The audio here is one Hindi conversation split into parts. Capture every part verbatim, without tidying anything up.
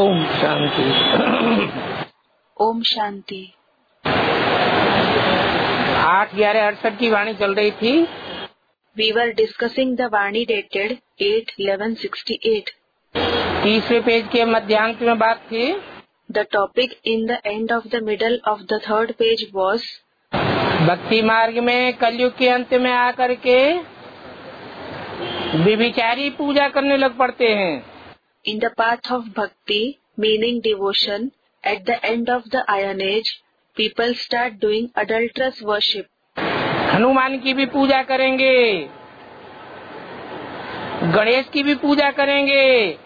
ओम शांति। ओम शांति। आठ ग्यारह अड़सठ की वाणी चल रही थी। We were discussing the Vani dated eight eleven sixty-eight. तीसरे पेज के मध्यांत में बात थी। The topic in the end of the middle of the third page was भक्ति मार्ग में कलयुग के अंत में आकर के विभिचारी पूजा करने लग पड़ते हैं। In the path of bhakti, meaning devotion, at the end of the Iron Age, people start doing adulterous worship. Hanuman की भी पूजा करेंगे, गणेश की भी पूजा करेंगे,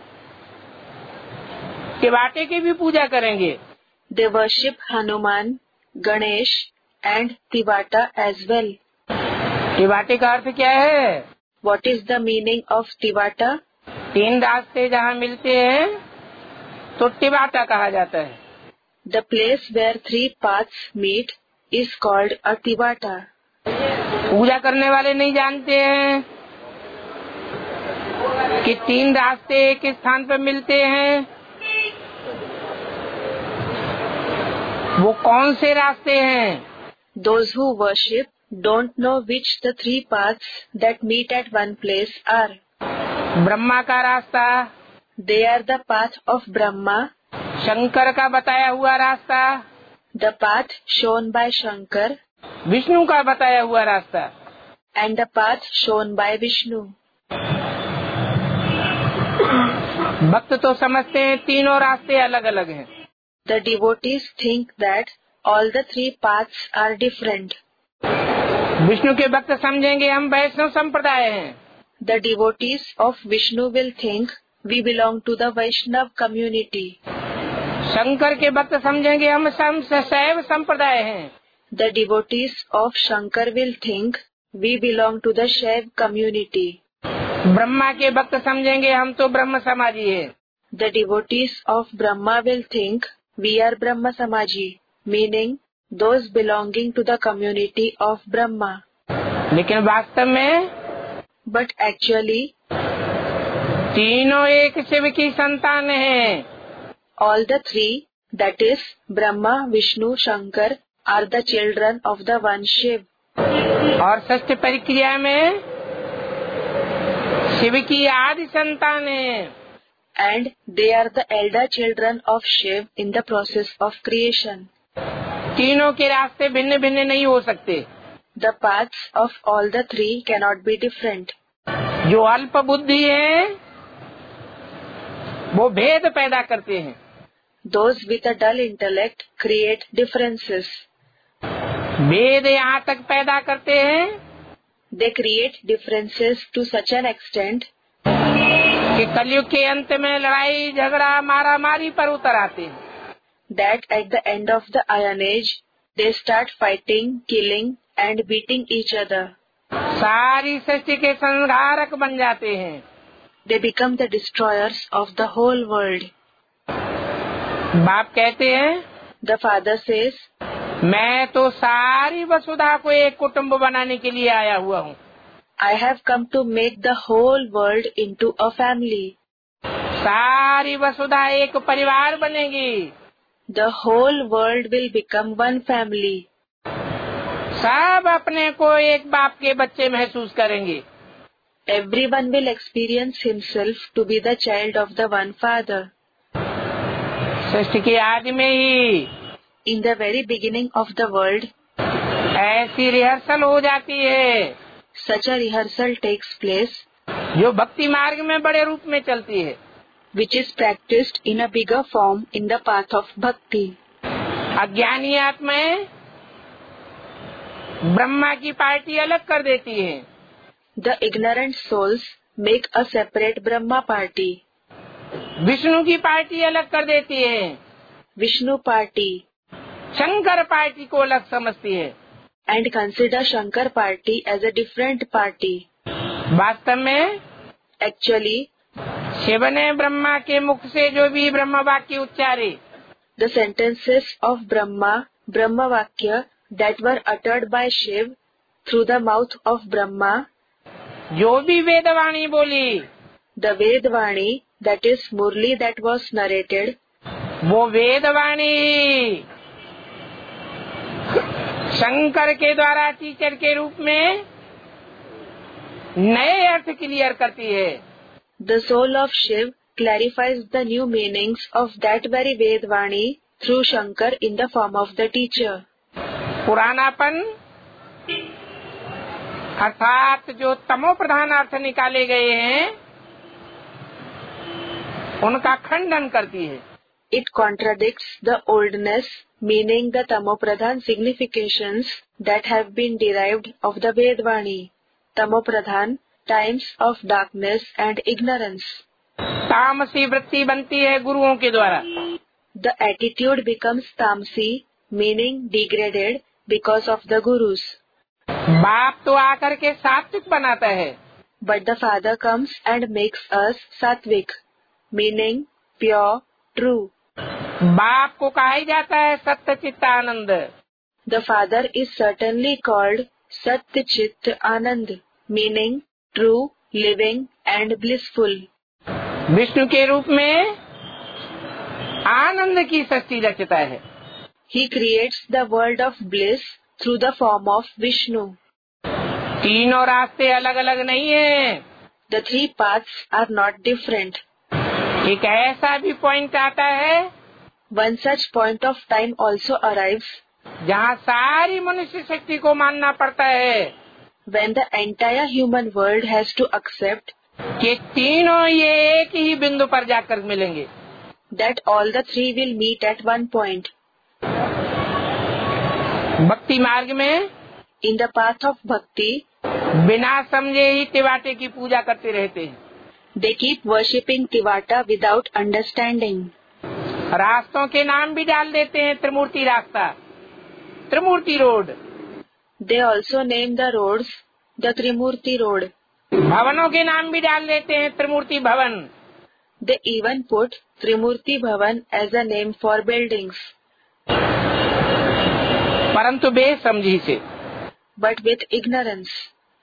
तिवाटे की भी पूजा करेंगे। They worship Hanuman, Ganesh and Tivata as well. तिवाटे का अर्थ क्या है? What is the meaning of Tivata? तीन रास्ते जहाँ मिलते हैं तो टिवाटा कहा जाता है। The place where three paths meet is called a Tivata. पूजा करने वाले नहीं जानते हैं कि तीन रास्ते एक स्थान पर मिलते हैं। वो कौन से रास्ते हैं? Those who worship don't know which the three paths that meet at one place are. Brahma का रास्ता, They are the path of Brahma, Shankar का बताया हुआ रास्ता, the path shown by Shankar, Vishnu का बताया हुआ रास्ता, and the path shown by Vishnu. भक्त तो समझते हैं तीनों रास्ते अलग अलग हैं। The devotees think that all the three paths are different. Vishnu के भक्त समझेंगे हम वैष्णव संप्रदाय हैं। The devotees of Vishnu will think we belong to the Vaishnav community. Shankar के भक्त समझेंगे हम शैव संप्रदाय हैं। The devotees of Shankar will think we belong to the Shaiv community. Brahma के भक्त समझेंगे हम तो ब्रह्म समाजी हैं। The devotees of Brahma will think we are Brahma Samaji, meaning those belonging to the community of Brahma. लेकिन वास्तव में But actually, तीनों एक शिव की संतान हैं। all the three, that is Brahma, Vishnu, Shankar, are the children of the one Shiv. और षष्ठ परिक्रिया में शिव की आदि संतान हैं। And they are the elder children of Shiv in the process of creation. तीनों के रास्ते भिन्न भिन्न नहीं हो सकते। The paths of all the three cannot be different. जो अल्प बुद्धि है वो भेद पैदा करते हैं। Those with a dull intellect create differences. भेद यहाँ तक पैदा करते हैं They create differences to such an extent कि कलयुग के अंत में लड़ाई झगड़ा मारा मारी पर उतर आते हैं। that at the end of the Iron Age, they start fighting, killing and beating each other. सारी सृष्टि के संहारक बन जाते हैं। They become the destroyers of the whole world. बाप कहते हैं, The father says, मैं तो सारी वसुधा को एक कुटुंब बनाने के लिए आया हुआ हूँ। I have come to make the whole world into a family. सारी वसुधा एक परिवार बनेगी। The whole world will become one family. सब अपने को एक बाप के बच्चे महसूस करेंगे। Everyone will experience himself to be the child of the one father. सृष्टि के आदि में ही In the very beginning of the world, ऐसी रिहर्सल हो जाती है such a rehearsal takes place, जो भक्ति मार्ग में बड़े रूप में चलती है, which is practiced in a bigger form in the path of bhakti. अज्ञानी आत्माएं ब्रह्मा की पार्टी अलग कर देती हैं। The ignorant souls make a separate Brahma party. Vishnu की पार्टी अलग कर देती है। Vishnu party. शंकर पार्टी को अलग समझती है। And consider Shankar party as a different party. वास्तव में Actually, शिव ने ब्रह्मा के मुख से जो भी ब्रह्म वाक्य उच्चारे, the sentences of Brahma, Brahma Vakya, that were uttered by Shiv through the mouth of Brahma, जो भी वेदवाणी बोली, the Vedvani, that is Murli that was narrated, वो वेदवाणी शंकर के द्वारा टीचर के रूप में नए अर्थ क्लियर करती है. The soul of Shiv clarifies the new meanings of that very Vedvani through Shankar in the form of the teacher. पुरानापन अर्थात जो तमो प्रधान अर्थ निकाले गए हैं उनका खंडन करती है. It contradicts the oldness, meaning the tamopradhan significations that have been derived of the Vedvani. Tamopradhan, times of darkness and ignorance. तामसी वृत्ति बनती है गुरुओं के द्वारा. The attitude becomes tamsi, meaning degraded because of the gurus. बाप तो आकर के सात्विक बनाता है. But the father comes and makes us sattvic, meaning pure, true. बाप को कहा ही जाता है सत्य चित्त आनंद. The father is certainly called Satya Chit Anand, meaning true, living and blissful. Vishnu के रूप में आनंद की सृष्टि रचता है. He creates the world of bliss through the form of Vishnu. तीनों रास्ते अलग अलग नहीं है. The three paths are not different. एक ऐसा भी पॉइंट आता है One such point of time also arrives जहाँ सारी मनुष्य शक्ति को मानना पड़ता है when the entire human world has to accept कि तीनों ये एक ही बिंदु पर जाकर मिलेंगे. that all the three will meet at one point. भक्ति मार्ग में In the path of bhakti, बिना समझे ही तिवाटे की पूजा करते रहते हैं. they keep worshipping Tivata without understanding. रास्तों के नाम भी डाल देते हैं. त्रिमूर्ति रास्ता, Trimurti road. They also name the roads the Trimurti road. भवनों के नाम भी डाल देते हैं. त्रिमूर्ति भवन. They even put Trimurti Bhavan as a name for buildings. परंतु बेसमझी से. But with ignorance.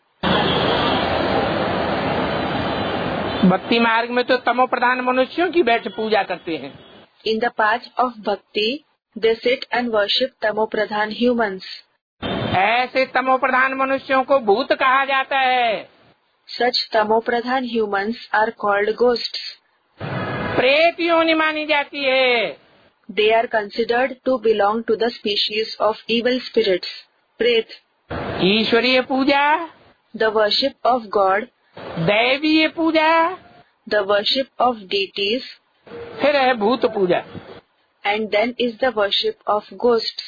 भक्ति मार्ग में तो तमो प्रधान मनुष्यों की बैठ पूजा करते हैं. In the path of bhakti, they sit and worship tamopradhan humans. ऐसे तमो प्रधान मनुष्यों को भूत कहा जाता है. Such tamopradhan humans are called ghosts. प्रेत योनि मानी जाती है. They are considered to belong to the species of evil spirits, Pret. ईश्वरीय पूजा, The worship of God, दैवीय पूजा, the worship of deities, फिर है भूत पूजा. and then is the worship of ghosts.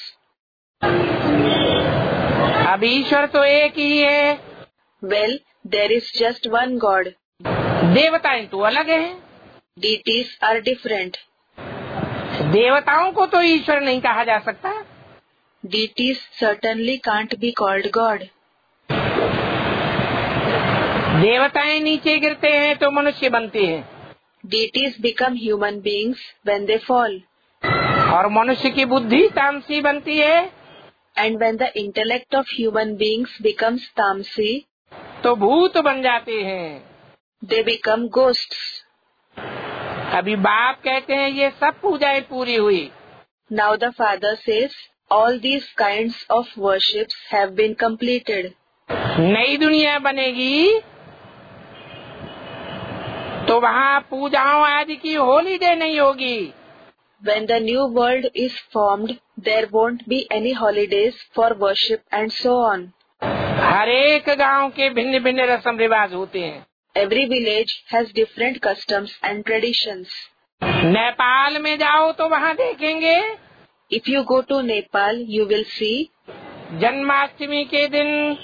अब ईश्वर तो एक ही है. Well, there is just one God. देवताएं तो अलग हैं. Deities are different. देवताओं को तो ईश्वर नहीं कहा जा सकता. Deities certainly can't be called God. देवताएं नीचे गिरते हैं तो मनुष्य बनते हैं. Deities become human beings when they fall. और मनुष्य की बुद्धि तामसी बनती है. And when the intellect of human beings becomes tamsi, तो भूत बन जाते हैं. they become ghosts. अभी बाप कहते हैं ये सब पूजाएं पूरी हुई. Now the father says, all these kinds of worships have been completed. नई दुनिया बनेगी तो वहाँ पूजाओं आदि की हॉलीडे नहीं होगी. When the new world is formed, there won't be any holidays for worship and so on. हर एक गांव के भिन्न भिन्न रस्म रिवाज होते हैं. Every village has different customs and traditions. Nepal में जाओ तो वहाँ देखेंगे If you go to Nepal, you will see Janmashtami के दिन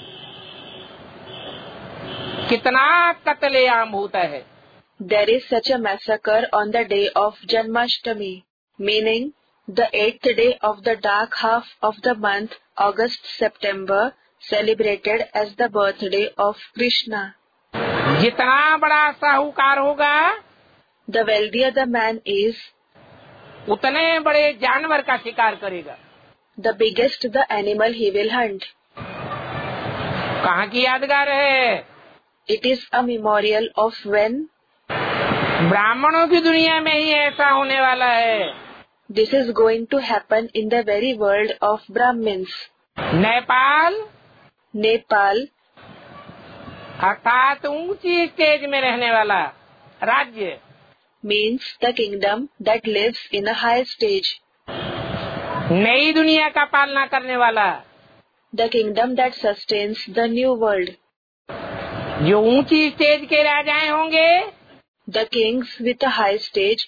कितना कत्लेआम होता है. there is such a massacre on the day of Janmashtami, meaning the eighth day of the dark half of the month August-September, celebrated as the birthday of Krishna. जितना बड़ा साहूकार होगा The wealthier the man is, उतने बड़े जानवर का शिकार करेगा. the biggest the animal he will hunt. कहाँ की यादगार है? It is a memorial of when ब्राह्मणों की दुनिया में ही ऐसा होने वाला है. This is going to happen in the very world of Brahmins. Nepal Nepal अर्थात ऊंची स्टेज में रहने वाला राज्य, means the kingdom that lives in a high stage. नई दुनिया का पालना करने वाला, The kingdom that sustains the new world. जो ऊंची स्टेज के राजाएं होंगे, The kings with a high stage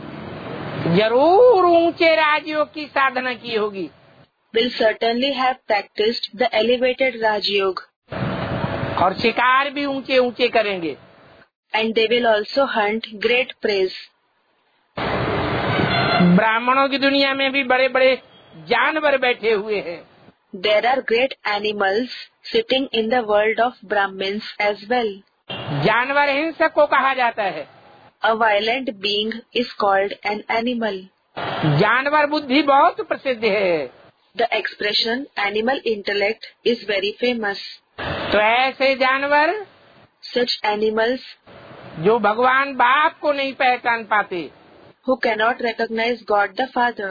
जरूर ऊंचे राज्यों की साधना की होगी, will certainly have practiced the elevated Raj Yoga, और शिकार भी ऊंचे ऊंचे करेंगे। and they will also hunt great praise. ब्राह्मणों की दुनिया में भी बड़े बड़े जानवर बैठे हुए हैं। There are great animals sitting in the world of Brahmins as well. जानवर हिंसक को कहा जाता है। A violent being is called an animal. जानवर बुद्धि बहुत प्रसिद्ध है। The expression animal intellect is very famous. तो ऐसे जानवर Such animals जो भगवान बाप को नहीं पहचान पाते, who cannot recognize God the Father,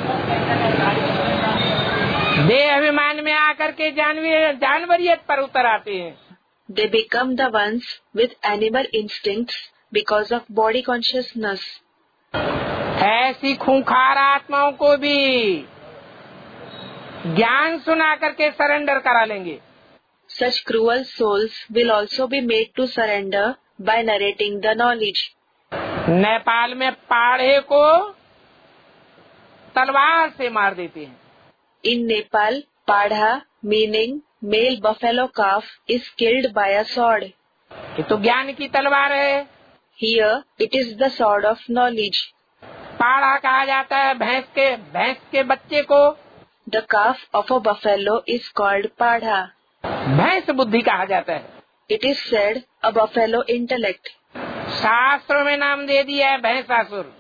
देह अभिमान में आकर के जानवर जानवरियत पर उतर आते हैं। they become the ones with animal instincts because of body consciousness. ऐसी खूंखार आत्माओं को भी ज्ञान सुना करके सरेंडर करा लेंगे। Such cruel souls will also be made to surrender by narrating the knowledge. Nepal में पाढ़े को तलवार से मार देते हैं। In Nepal, Padha, meaning male buffalo calf, is killed by a sword. ये तो ज्ञान की तलवार है। Here, it is the sword of knowledge. पाढ़ा कहा जाता है भैंस के भैंस के बच्चे को। The calf of a buffalo is called Padha. भैंस बुद्धि कहा जाता है। It is said a buffalo intellect. शास्त्रों में नाम दे दिया है Bhainsasur,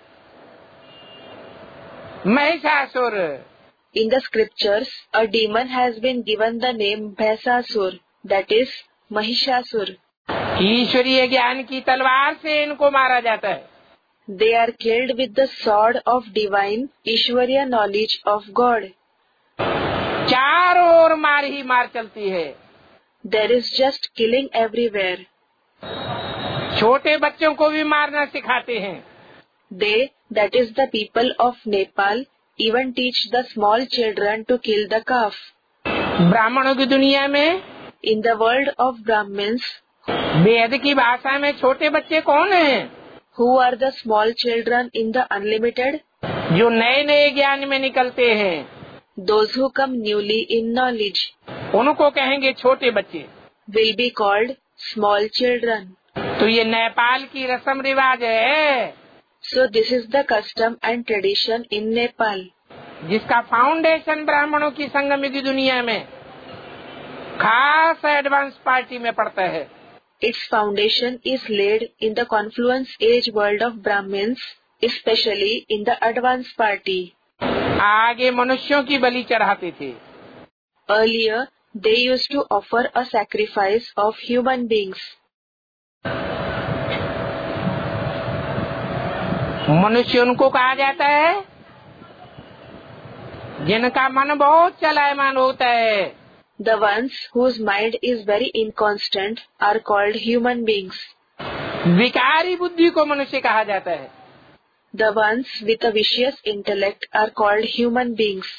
Mahishasura. In the scriptures, a demon has been given the name Bhaisasur, that is Mahishasur. ईश्वरीय ज्ञान की तलवार से इनको मारा जाता है। They are killed with the sword of divine Ishwariya knowledge of God. चारों ओर मार ही मार चलती है। There is just killing everywhere. छोटे बच्चों को भी मारना सिखाते हैं। They, that is the people of Nepal, even teach the small children to kill the calf. ब्राह्मणों की दुनिया में, In the world of Brahmins, वेद की भाषा में छोटे बच्चे कौन हैं? who are the small children in the unlimited? जो नए नए ज्ञान में निकलते हैं, Those who come newly in knowledge उनको कहेंगे छोटे बच्चे। will be called small children. तो ये नेपाल की रस्म रिवाज है, So this is the custom and tradition in Nepal, जिसका फाउंडेशन ब्राह्मणों की संगम की दुनिया में खास एडवांस पार्टी में पड़ता है। Its foundation is laid in the confluence age world of Brahmins, especially in the advanced party. आगे मनुष्यों की बलि चढ़ाते थे। Earlier, they used to offer a sacrifice of human beings. मनुष्य उनको कहा जाता है जिनका मन बहुत चलायमान होता है। The ones whose mind is very inconstant are called human beings. विकारी बुद्धि को मनुष्य कहा जाता है। The ones with a vicious intellect are called human beings.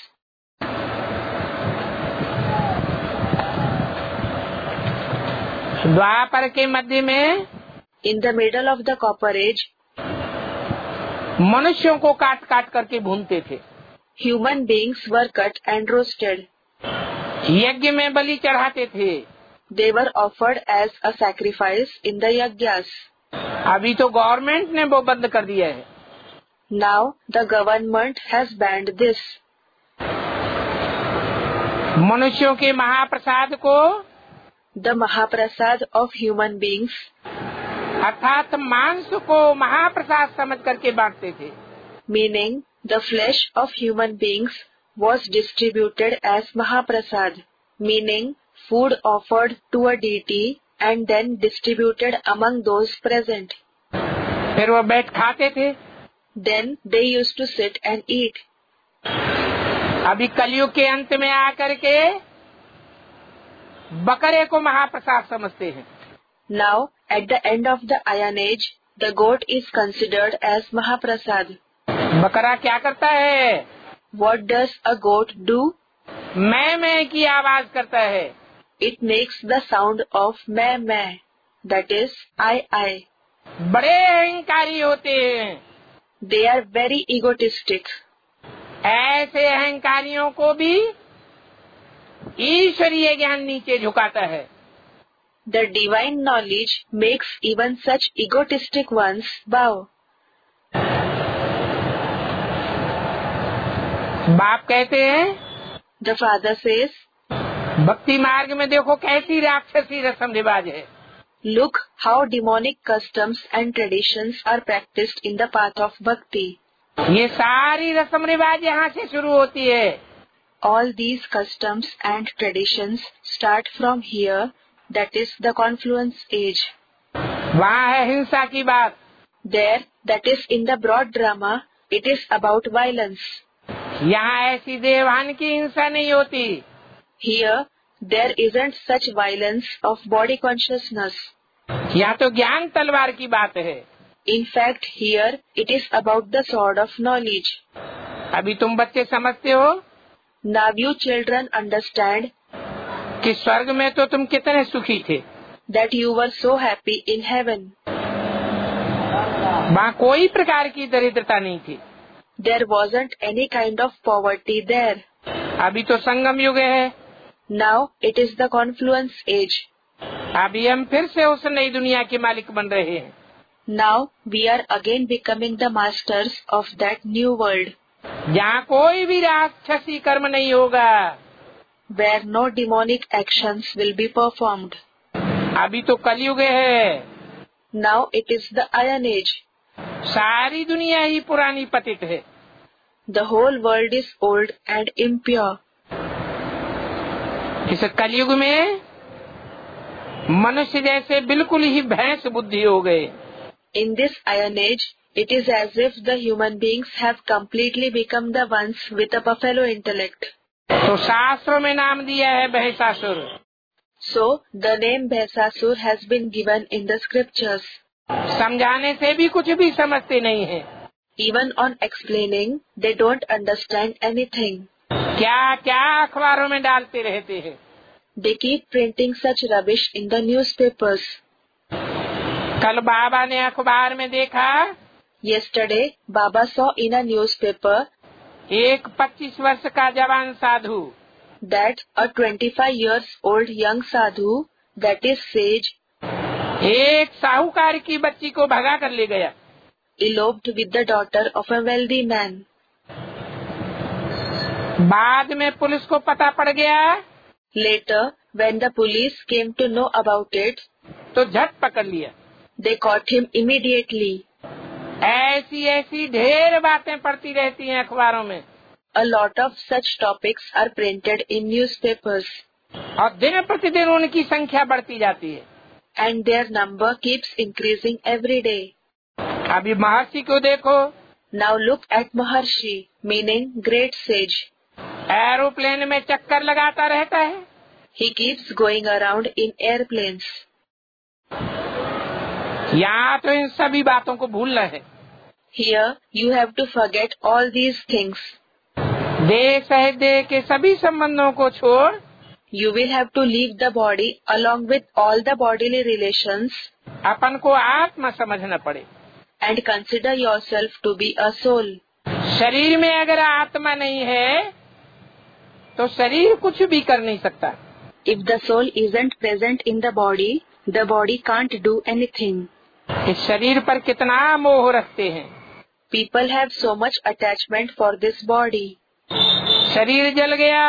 द्वापर के मध्य में In the middle of the Copper Age, मनुष्यों को काट काट करके भूनते थे। human beings were cut and roasted. यज्ञ में बलि चढ़ाते थे। They were offered as a sacrifice in the yajnas. अभी तो गवर्नमेंट ने वो बंद कर दिया है। Now the government has banned this. मनुष्यों के महाप्रसाद को, The Mahaprasad of human beings, अर्थात मांस को महाप्रसाद समझ करके बांटते थे। meaning the flesh of human beings, was distributed as Mahaprasad, meaning food offered to a deity and then distributed among those present. फिर वो बैठ खाते थे। Then they used to sit and eat. अभी कलयुग के अंत में आकर के बकरे को महाप्रसाद समझते हैं। Now, at the end of the Iron Age, the goat is considered as Mahaprasad. बकरा क्या करता है? What does a goat do? मैं मैं की आवाज करता है। It makes the sound of मैं मैं, that is I I. बड़े अहंकारी होते हैं। They are very egotistic. ऐसे अहंकारियों को भी ईश्वरीय ज्ञान नीचे झुकाता है। The divine knowledge makes even such egotistic ones bow. बाप कहते हैं, The father says, भक्ति मार्ग में देखो कैसी राक्षसी रस्म रिवाज है। Look how demonic customs and traditions are practiced in the path of bhakti. ये सारी रस्म रिवाज यहाँ से शुरू होती है। All these customs and traditions start from here, that is the confluence age. वहाँ है हिंसा की बात। There, that is in the broad drama, it is about violence. यहाँ ऐसी देवान की हिंसा नहीं होती। Here, there isn't such violence of body consciousness. यहाँ तो ज्ञान तलवार की बात है। In fact, here it is about the sword of knowledge. अभी तुम बच्चे समझते हो Now you children understand कि स्वर्ग में तो तुम कितने सुखी थे। that you were so happy in heaven. वहाँ कोई प्रकार की दरिद्रता नहीं थी। There wasn't any kind of poverty there. अभी तो संगम युग है। Now it is the confluence age. अभी हम फिर से उस नई दुनिया के मालिक बन रहे हैं। Now we are again becoming the masters of that new world, जहाँ कोई भी राक्षसी कर्म नहीं होगा। where no demonic actions will be performed. अभी तो कलयुग है। Now it is the Iron Age. सारी दुनिया ही पुरानी पतित है। The whole world is old and impure. इस कलयुग में मनुष्य जैसे बिल्कुल ही भैंस बुद्धि हो गए। In this Iron Age, it is as if the human beings have completely become the ones with a buffalo intellect. तो शास्त्रों में नाम दिया है Bhainsasur. So, the name Bhaisasur has been given in the scriptures. समझाने से भी कुछ भी समझते नहीं है। Even on explaining, they don't understand anything. क्या क्या अखबारों में डालते रहते हैं। They keep printing such rubbish in the newspapers. कल बाबा ने अखबार में देखा Yesterday, Baba saw in a newspaper एक पच्चीस वर्ष का जवान साधु that a twenty-five years old young sadhu, that is sage, एक साहूकार की बच्ची को भगा कर ले गया। eloped with the daughter of a wealthy man. बाद में पुलिस को पता पड़ गया Later, when the police came to know about it, तो झट पकड़ लिया। they caught him immediately. ऐसी ऐसी ढेर बातें पड़ती रहती हैं अखबारों में। A lot of such topics are printed in newspapers, और दिन प्रतिदिन उनकी संख्या बढ़ती जाती है। and their number keeps increasing every day. अभी महर्षि को देखो, Now look at Maharshi, meaning great sage. Aeroplane में चक्कर लगाता रहता है। He keeps going around in airplanes. यहाँ तो इन सभी बातों को भूलना है। Here, you have to forget all these things. देह सहित देह के सभी संबंधों को छोड़ You will have to leave the body along with all the bodily relations अपन को आत्मा समझना पड़े। and consider yourself to be a soul. शरीर में अगर आत्मा नहीं है तो शरीर कुछ भी कर नहीं सकता। If the soul isn't present in the body, the body can't do anything. इस शरीर पर कितना मोह रखते हैं। People have so much attachment for this body. शरीर जल गया,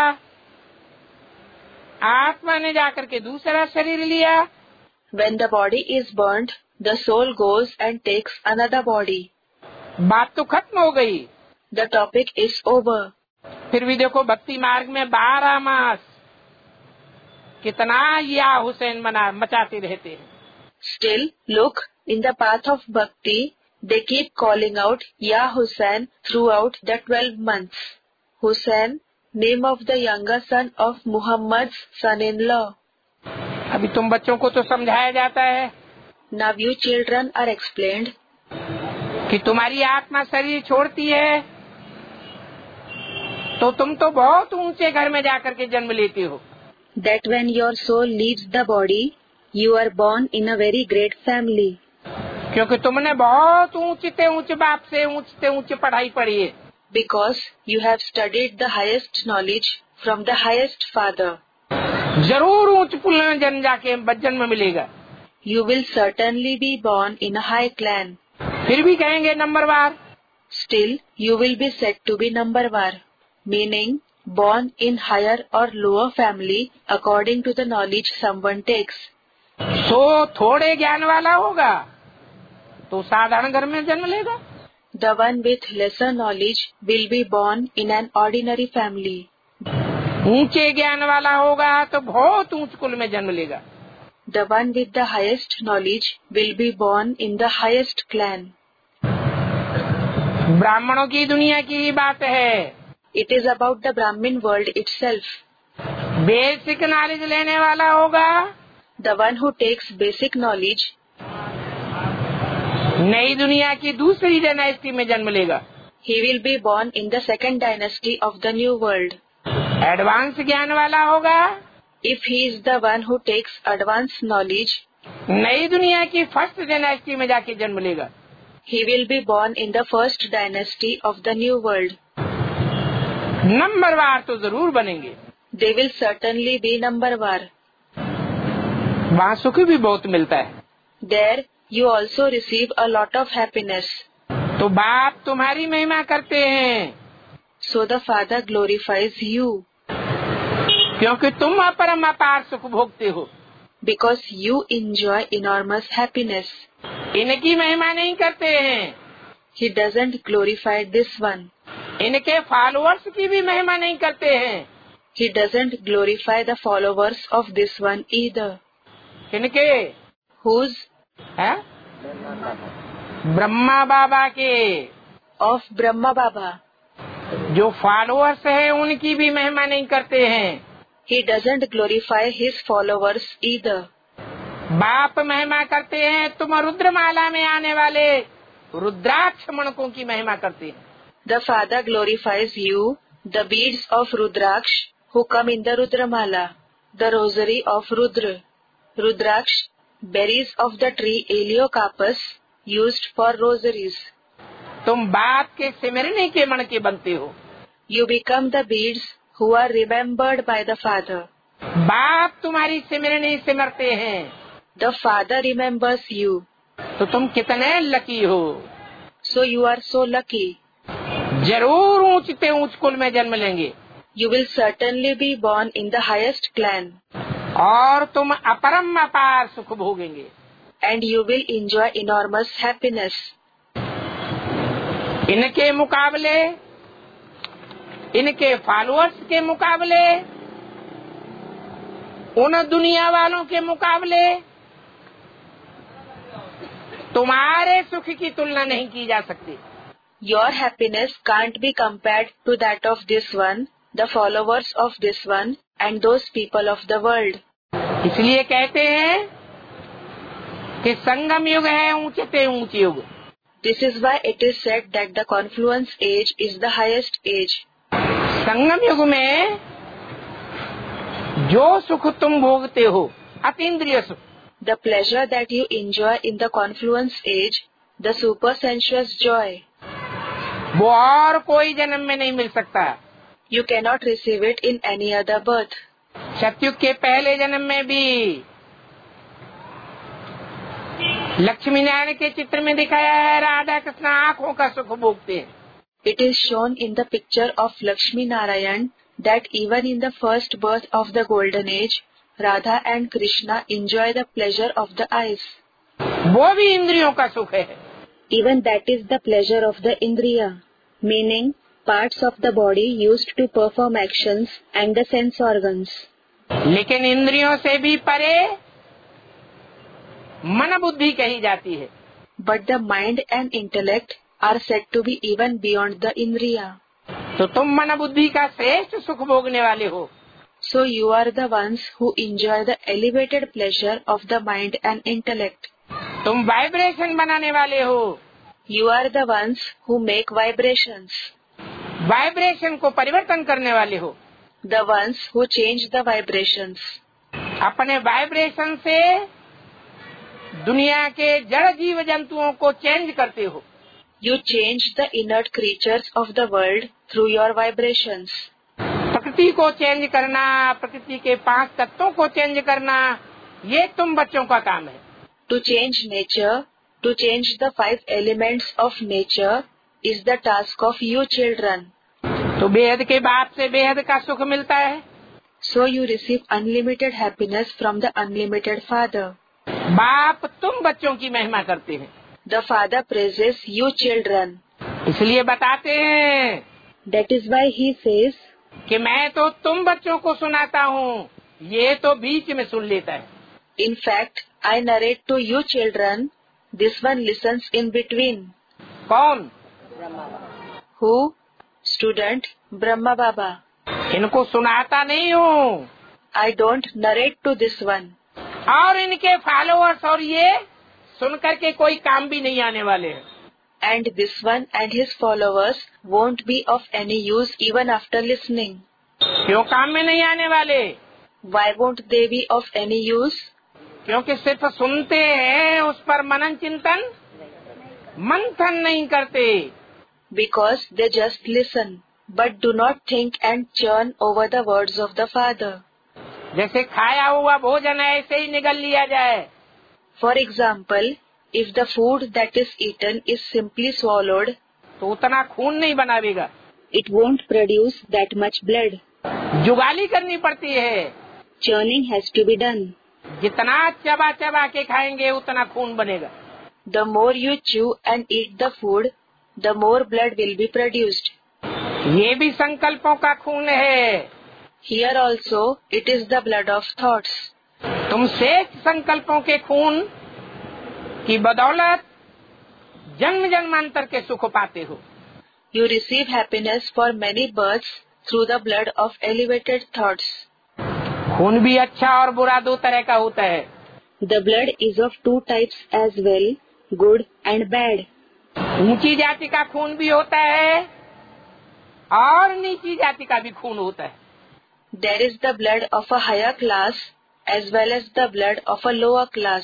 आत्मा ने जाकर के दूसरा शरीर लिया। When the body is burnt, the soul goes and takes another body. बात तो खत्म हो गई। The topic is over. फिर भी देखो भक्ति मार्ग में बारह मास कितना या हुसैन मना मचाते रहते हैं। Still, look, in the path of bhakti, They keep calling out, Ya Hussain, throughout the twelve months. Hussain, name of the younger son of Muhammad's son-in-law. अभी तुम बच्चों को तो समझाया जाता है Now you children are explained कि तुम्हारी आत्मा शरीर छोड़ती है तो तुम तो बहुत ऊंचे घर में जाकर के जन्म लेते हो, that when your soul leaves the body, you are born in a very great family. क्योंकि तुमने बहुत ऊंचे ऊंचे बाप से ऊंचे ऊंचे पढ़ाई पढ़ी है, Because you have studied the highest knowledge from the highest father. जरूर ऊंच पुल में जन्म जाके जन्म मिलेगा. You will certainly be born in a high clan. फिर भी कहेंगे नंबरवार. Still, you will be said to be numberwar, meaning born in higher or lower family according to the knowledge someone takes. सो थोड़े ज्ञान वाला होगा तो साधारण घर में जन्म लेगा. The one with lesser knowledge will be born in an ordinary family. ऊंचे ज्ञान वाला होगा तो बहुत ऊंच कुल में जन्म लेगा. The one with the highest knowledge will be born in the highest clan. ब्राह्मणों की दुनिया की बात है. It is about the Brahmin world itself. Basic knowledge लेने वाला होगा The one who takes basic knowledge नई दुनिया की दूसरी डायनेस्टी में जन्म लेगा. he will be born in the second dynasty of the new world. Advance ज्ञान वाला होगा If he is the one who takes advanced knowledge, नई दुनिया की फर्स्ट डायनेस्टी में जाके जन्म लेगा. he will be born in the first dynasty of the new world. नंबरवार तो जरूर बनेंगे. They will certainly be numberwar. वहाँ सुख भी बहुत मिलता है. There you also receive a lot of happiness. तो बाप तुम्हारी महिमा करते हैं So the father glorifies you क्योंकि तुम अपरम अपार सुख भोगते हो. because you enjoy enormous happiness. इनकी महिमा नहीं करते हैं, He doesn't glorify this one. इनके फॉलोअर्स की भी महिमा नहीं करते हैं. He doesn't glorify the followers of this one either. इनके Whose? है ब्रह्मा बाबा के Of Brahma Baba. जो फॉलोअर्स है उनकी भी महिमा नहीं करते हैं. He doesn't glorify his followers either. बाप महिमा करते हैं, तुम रुद्रमाला में आने वाले रुद्राक्ष मणकों की महिमा करते हैं. The father glorifies you, the beads of Rudraksh who come in the Rudramala, the rosary of Rudra. Rudraksh, berries of the tree Eliocarpus used for rosaries. तुम बाप के सिमरने के मणके बनते हो. You become the beads who are remembered by the father. बाप तुम्हारी सिमरने सिमरते हैं. The father remembers you. तो तुम कितने लकी हो. So you are so lucky. जरूर ऊंचते ऊंच कुल में जन्म लेंगे. You will certainly be born in the highest clan. और तुम अपरम अपार सुख भोगेंगे. And you will enjoy enormous happiness. इनके मुकाबले, इनके फॉलोअर्स के मुकाबले, उन दुनिया वालों के मुकाबले तुम्हारे सुख की तुलना नहीं की जा सकती. Your happiness can't be compared to that of this one, the followers of this one, and those people of the world. इसलिए कहते हैं कि संगम युग है ऊंचे ऊंच युग. This is why it is said that the confluence age is the highest age. संगम युग में जो सुख तुम भोगते हो, अतीन्द्रिय सुख, The pleasure that you enjoy in the confluence age, the supersensuous joy, वो और कोई जन्म में नहीं मिल सकता. you cannot receive it in any other birth. सतयुग के पहले जन्म में भी लक्ष्मी नारायण के चित्र में दिखाया है, राधा कृष्ण आंखों का सुख भोगते हैं. It is shown in the picture of Lakshmi Narayan that even in the first birth of the golden age, Radha and Krishna enjoy the pleasure of the eyes. वो भी इंद्रियों का सुख है. Even that is the pleasure of the Indriya, meaning parts of the body used to perform actions and the sense organs. लेकिन इंद्रियों से भी परे मन बुद्धि कही जाती है. but the mind and intellect are said to be even beyond the indriya. तो तुम मन बुद्धि का श्रेष्ठ सुख भोगने वाले हो। So you are the ones who enjoy the elevated pleasure of the mind and intellect. तुम वाइब्रेशन बनाने वाले हो। You are the ones who make vibrations. Vibration को परिवर्तन करने वाले हो। The ones who change the vibrations. अपने वाइब्रेशन से दुनिया के जड़ जीव जंतुओं को चेंज करते हो। You change the inert creatures of the world through your vibrations. प्रकृति को चेंज करना, प्रकृति के पांच तत्वों को चेंज करना, ये तुम बच्चों का काम है। To change nature, to change the five elements of nature is the task of you children. तो बेहद के बाप से बेहद का सुख मिलता है। So you receive unlimited happiness from the unlimited Father. बाप तुम बच्चों की महिमा करते हैं। The Father praises you children. इसलिए बताते हैं That is why he says कि मैं तो तुम बच्चों को सुनाता हूँ, ये तो बीच में सुन लेता है। In fact, I narrate to you children, this one listens in between. कौन? Who? Student Brahma Baba. इनको सुनाता नहीं हूँ। I don't narrate to this one. और इनके फॉलोअर्स और ये सुन करके कोई काम भी नहीं आने वाले हैं। And this one and his followers won't be of any use even after listening. क्यों काम में नहीं आने वाले? Why won't they be of any use? क्योंकि सिर्फ सुनते हैं, उस पर मनन चिंतन मंथन नहीं करते। Because they just listen, but do not think and churn over the words of the Father. जैसे खाया हुआ भोजन ऐसे ही निगल लिया जाए। For example, if the food that is eaten is simply swallowed, तो उतना खून नहीं बनावेगा। it won't produce that much blood. जुगाली करनी पड़ती है। Churning has to be done. जितना चबा चबा के खाएंगे उतना खून बनेगा। The more you chew and eat the food, the more blood will be produced. ये भी संकल्पों का खून है। Here also, it is the blood of thoughts. तुम श्रेष्ठ संकल्पों के खून की बदौलत जन्म जन्मांतर के सुख पाते हो। You receive happiness for many births through the blood of elevated thoughts. खून भी अच्छा और बुरा दो तरह का होता है। The blood is of two types as well, good and bad. ऊंची जाति का खून भी होता है और नीची जाति का भी खून होता है। There is the blood of a higher class as well as the blood of a lower class.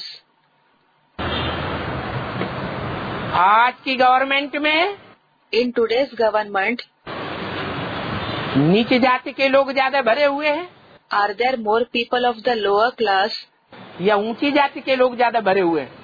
आज की गवर्नमेंट में In today's government, नीचे जाति के लोग ज्यादा भरे हुए हैं are there more people of the lower class या ऊंची जाति के लोग ज्यादा भरे हुए हैं?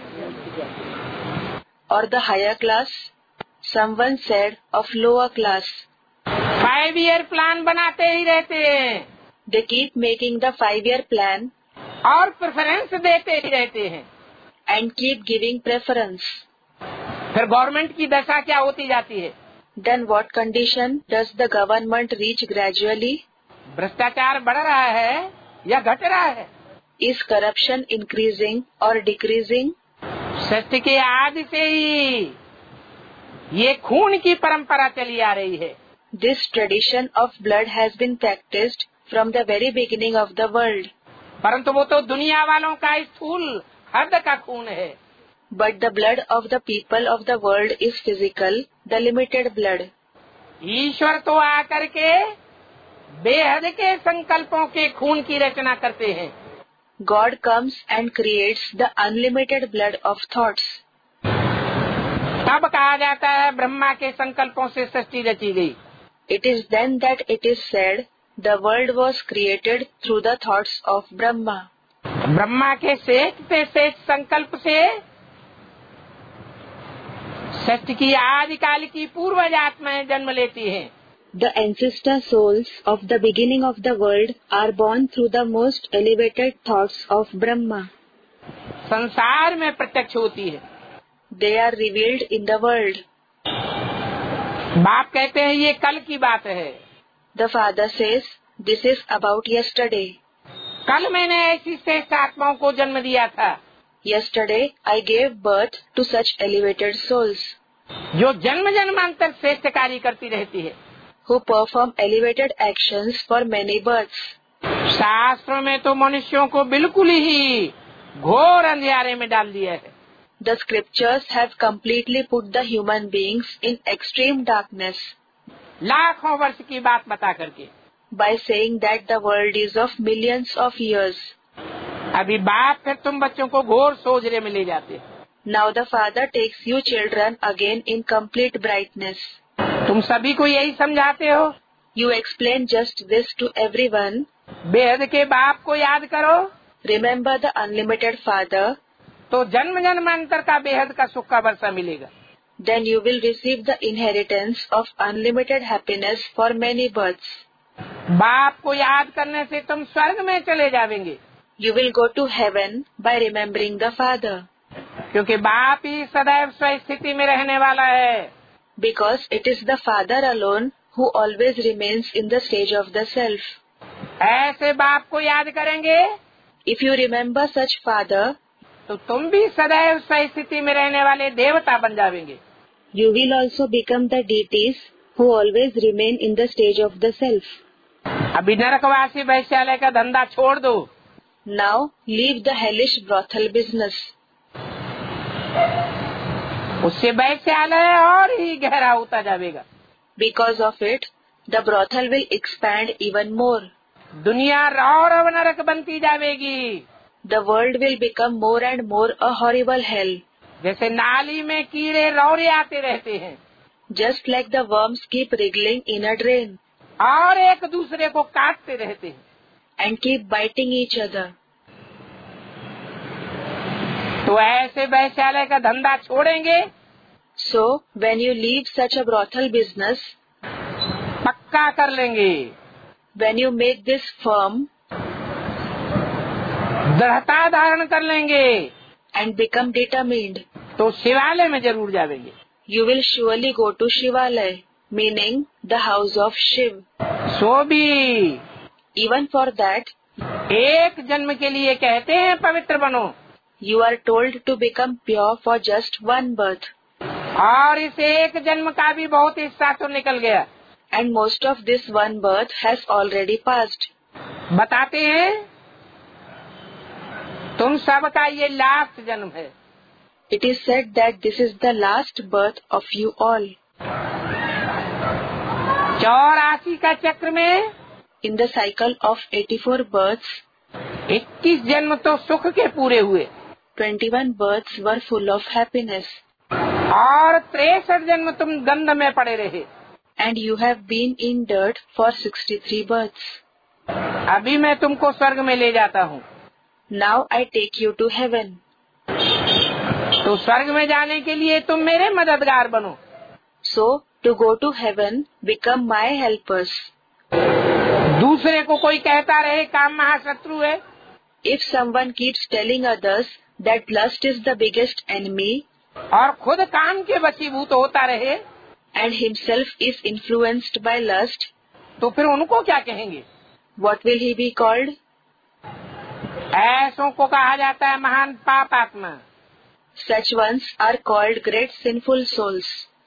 or the higher class? Someone said of lower class. Five year plan बनाते ही रहते हैं They keep making the five-year plan और प्रेफरेंस देते ही रहते हैं। and keep giving preference. फिर गवर्नमेंट की दशा क्या होती जाती है? Then what condition does the government reach gradually? भ्रष्टाचार बढ़ रहा है या घट रहा है? Is corruption increasing or decreasing? सृष्टि के आदि से ही ये खून की परंपरा चली आ रही है। This tradition of blood has been practiced from the very beginning of the world. परंतु वो तो दुनिया वालों का स्थूल हद का खून है। But the blood of the people of the world is physical, the limited blood. ईश्वर तो आकर के बेहद के संकल्पों के खून की रचना करते हैं। God comes and creates the unlimited blood of thoughts. तब कहा जाता है ब्रह्मा के संकल्पों से सृष्टि रची गई। It is then that it is said, the world was created through the thoughts of Brahma. Brahma के श्रेष्ठ से श्रेष्ठ संकल्प से सृष्टि की आदिकाल की पूर्वज आत्माएं जन्म लेती हैं। The ancestor souls of the beginning of the world are born through the most elevated thoughts of Brahma. संसार में प्रत्यक्ष होती है। They are revealed in the world. बाप कहते हैं ये कल की बात है। The father says, this is about yesterday. कल मैंने ऐसी श्रेष्ठ आत्माओं को जन्म दिया था। Yesterday, I gave birth to such elevated souls जो जन्म जन्मांतर श्रेष्ठ कार्य करती रहती है, who perform elevated actions for many births. शास्त्रों में तो मनुष्यों को बिल्कुल ही घोर अंधियारे में डाल दिया है। The scriptures have completely put the human beings in extreme darkness लाखों वर्ष की बात बता करके, by saying that the world is of millions of years. अभी बाप फिर तुम बच्चों को घोर सोजरे में ले जाते हैं। Now the Father takes you children again in complete brightness. तुम सभी को यही समझाते हो, You explain just this to everyone. बेहद के बाप को याद करो, Remember the unlimited Father, तो जन्म जन्मांतर का बेहद का सुख का वर्षा मिलेगा। then you will receive the inheritance of unlimited happiness for many births. बाप को याद करने से तुम स्वर्ग में चले जाएंगे, You will go to heaven by remembering the Father, क्योंकि बाप ही सदैव स्व स्थिति में रहने वाला है। because it is the Father alone who always remains in the stage of the self. ऐसे बाप को याद करेंगे If you remember such Father, तो तुम भी सदैव स्व स्थिति में रहने वाले देवता बन जाएंगे। you will also become the deities who always remain in the stage of the self. अभी नरकवासी वैश्यालय का धंधा छोड़ दो, Now leave the hellish brothel business. उससे वैश्यालय और ही गहरा होता जाएगा। Because of it, the brothel will expand even more. दुनिया और नरक बनती जाएगी। The world will become more and more a horrible hell. जैसे नाली में कीड़े रौरे आते रहते हैं Just like the worms keep wriggling in a drain और एक दूसरे को काटते रहते हैं, and keep biting each other. तो ऐसे वैश्यालय का धंधा छोड़ेंगे, So, when you leave such a brothel business, पक्का कर लेंगे, when you make this firm दृढ़ता धारण कर लेंगे, and become determined, तो शिवालय में जरूर जाएंगे। you will surely go to Shivalaya, meaning the house of Shiv. सो भी Even for that, एक जन्म के लिए कहते हैं पवित्र बनो, you are told to become pure for just one birth. और इस एक जन्म का भी बहुत हिस्सा तो निकल गया। And most of this one birth has already passed. बताते हैं तुम सबका ये लास्ट जन्म है। It is said that this is the last birth of you all. चौरासी का चक्र में In the cycle of eighty-four births, इक्कीस जन्म तो सुख के पूरे हुए twenty-one births were full of happiness. और तिरसठ जन्म तुम गंध में पड़े रहे। And you have been in dirt for sixty-three births. अभी मैं तुमको स्वर्ग में ले जाता हूँ, Now I take you to heaven. तो स्वर्ग में जाने के लिए तुम मेरे मददगार बनो। So, to go to heaven, become my helpers. दूसरे को कोई कहता रहे काम महाशत्रु है, If someone keeps telling others that lust is the biggest enemy और खुद काम के वशीभूत होता रहे, and himself is influenced by lust, तो फिर उनको क्या कहेंगे? what will he be called? ऐसों को कहा जाता है महान पाप आत्मा। Such ones are called great sinful souls.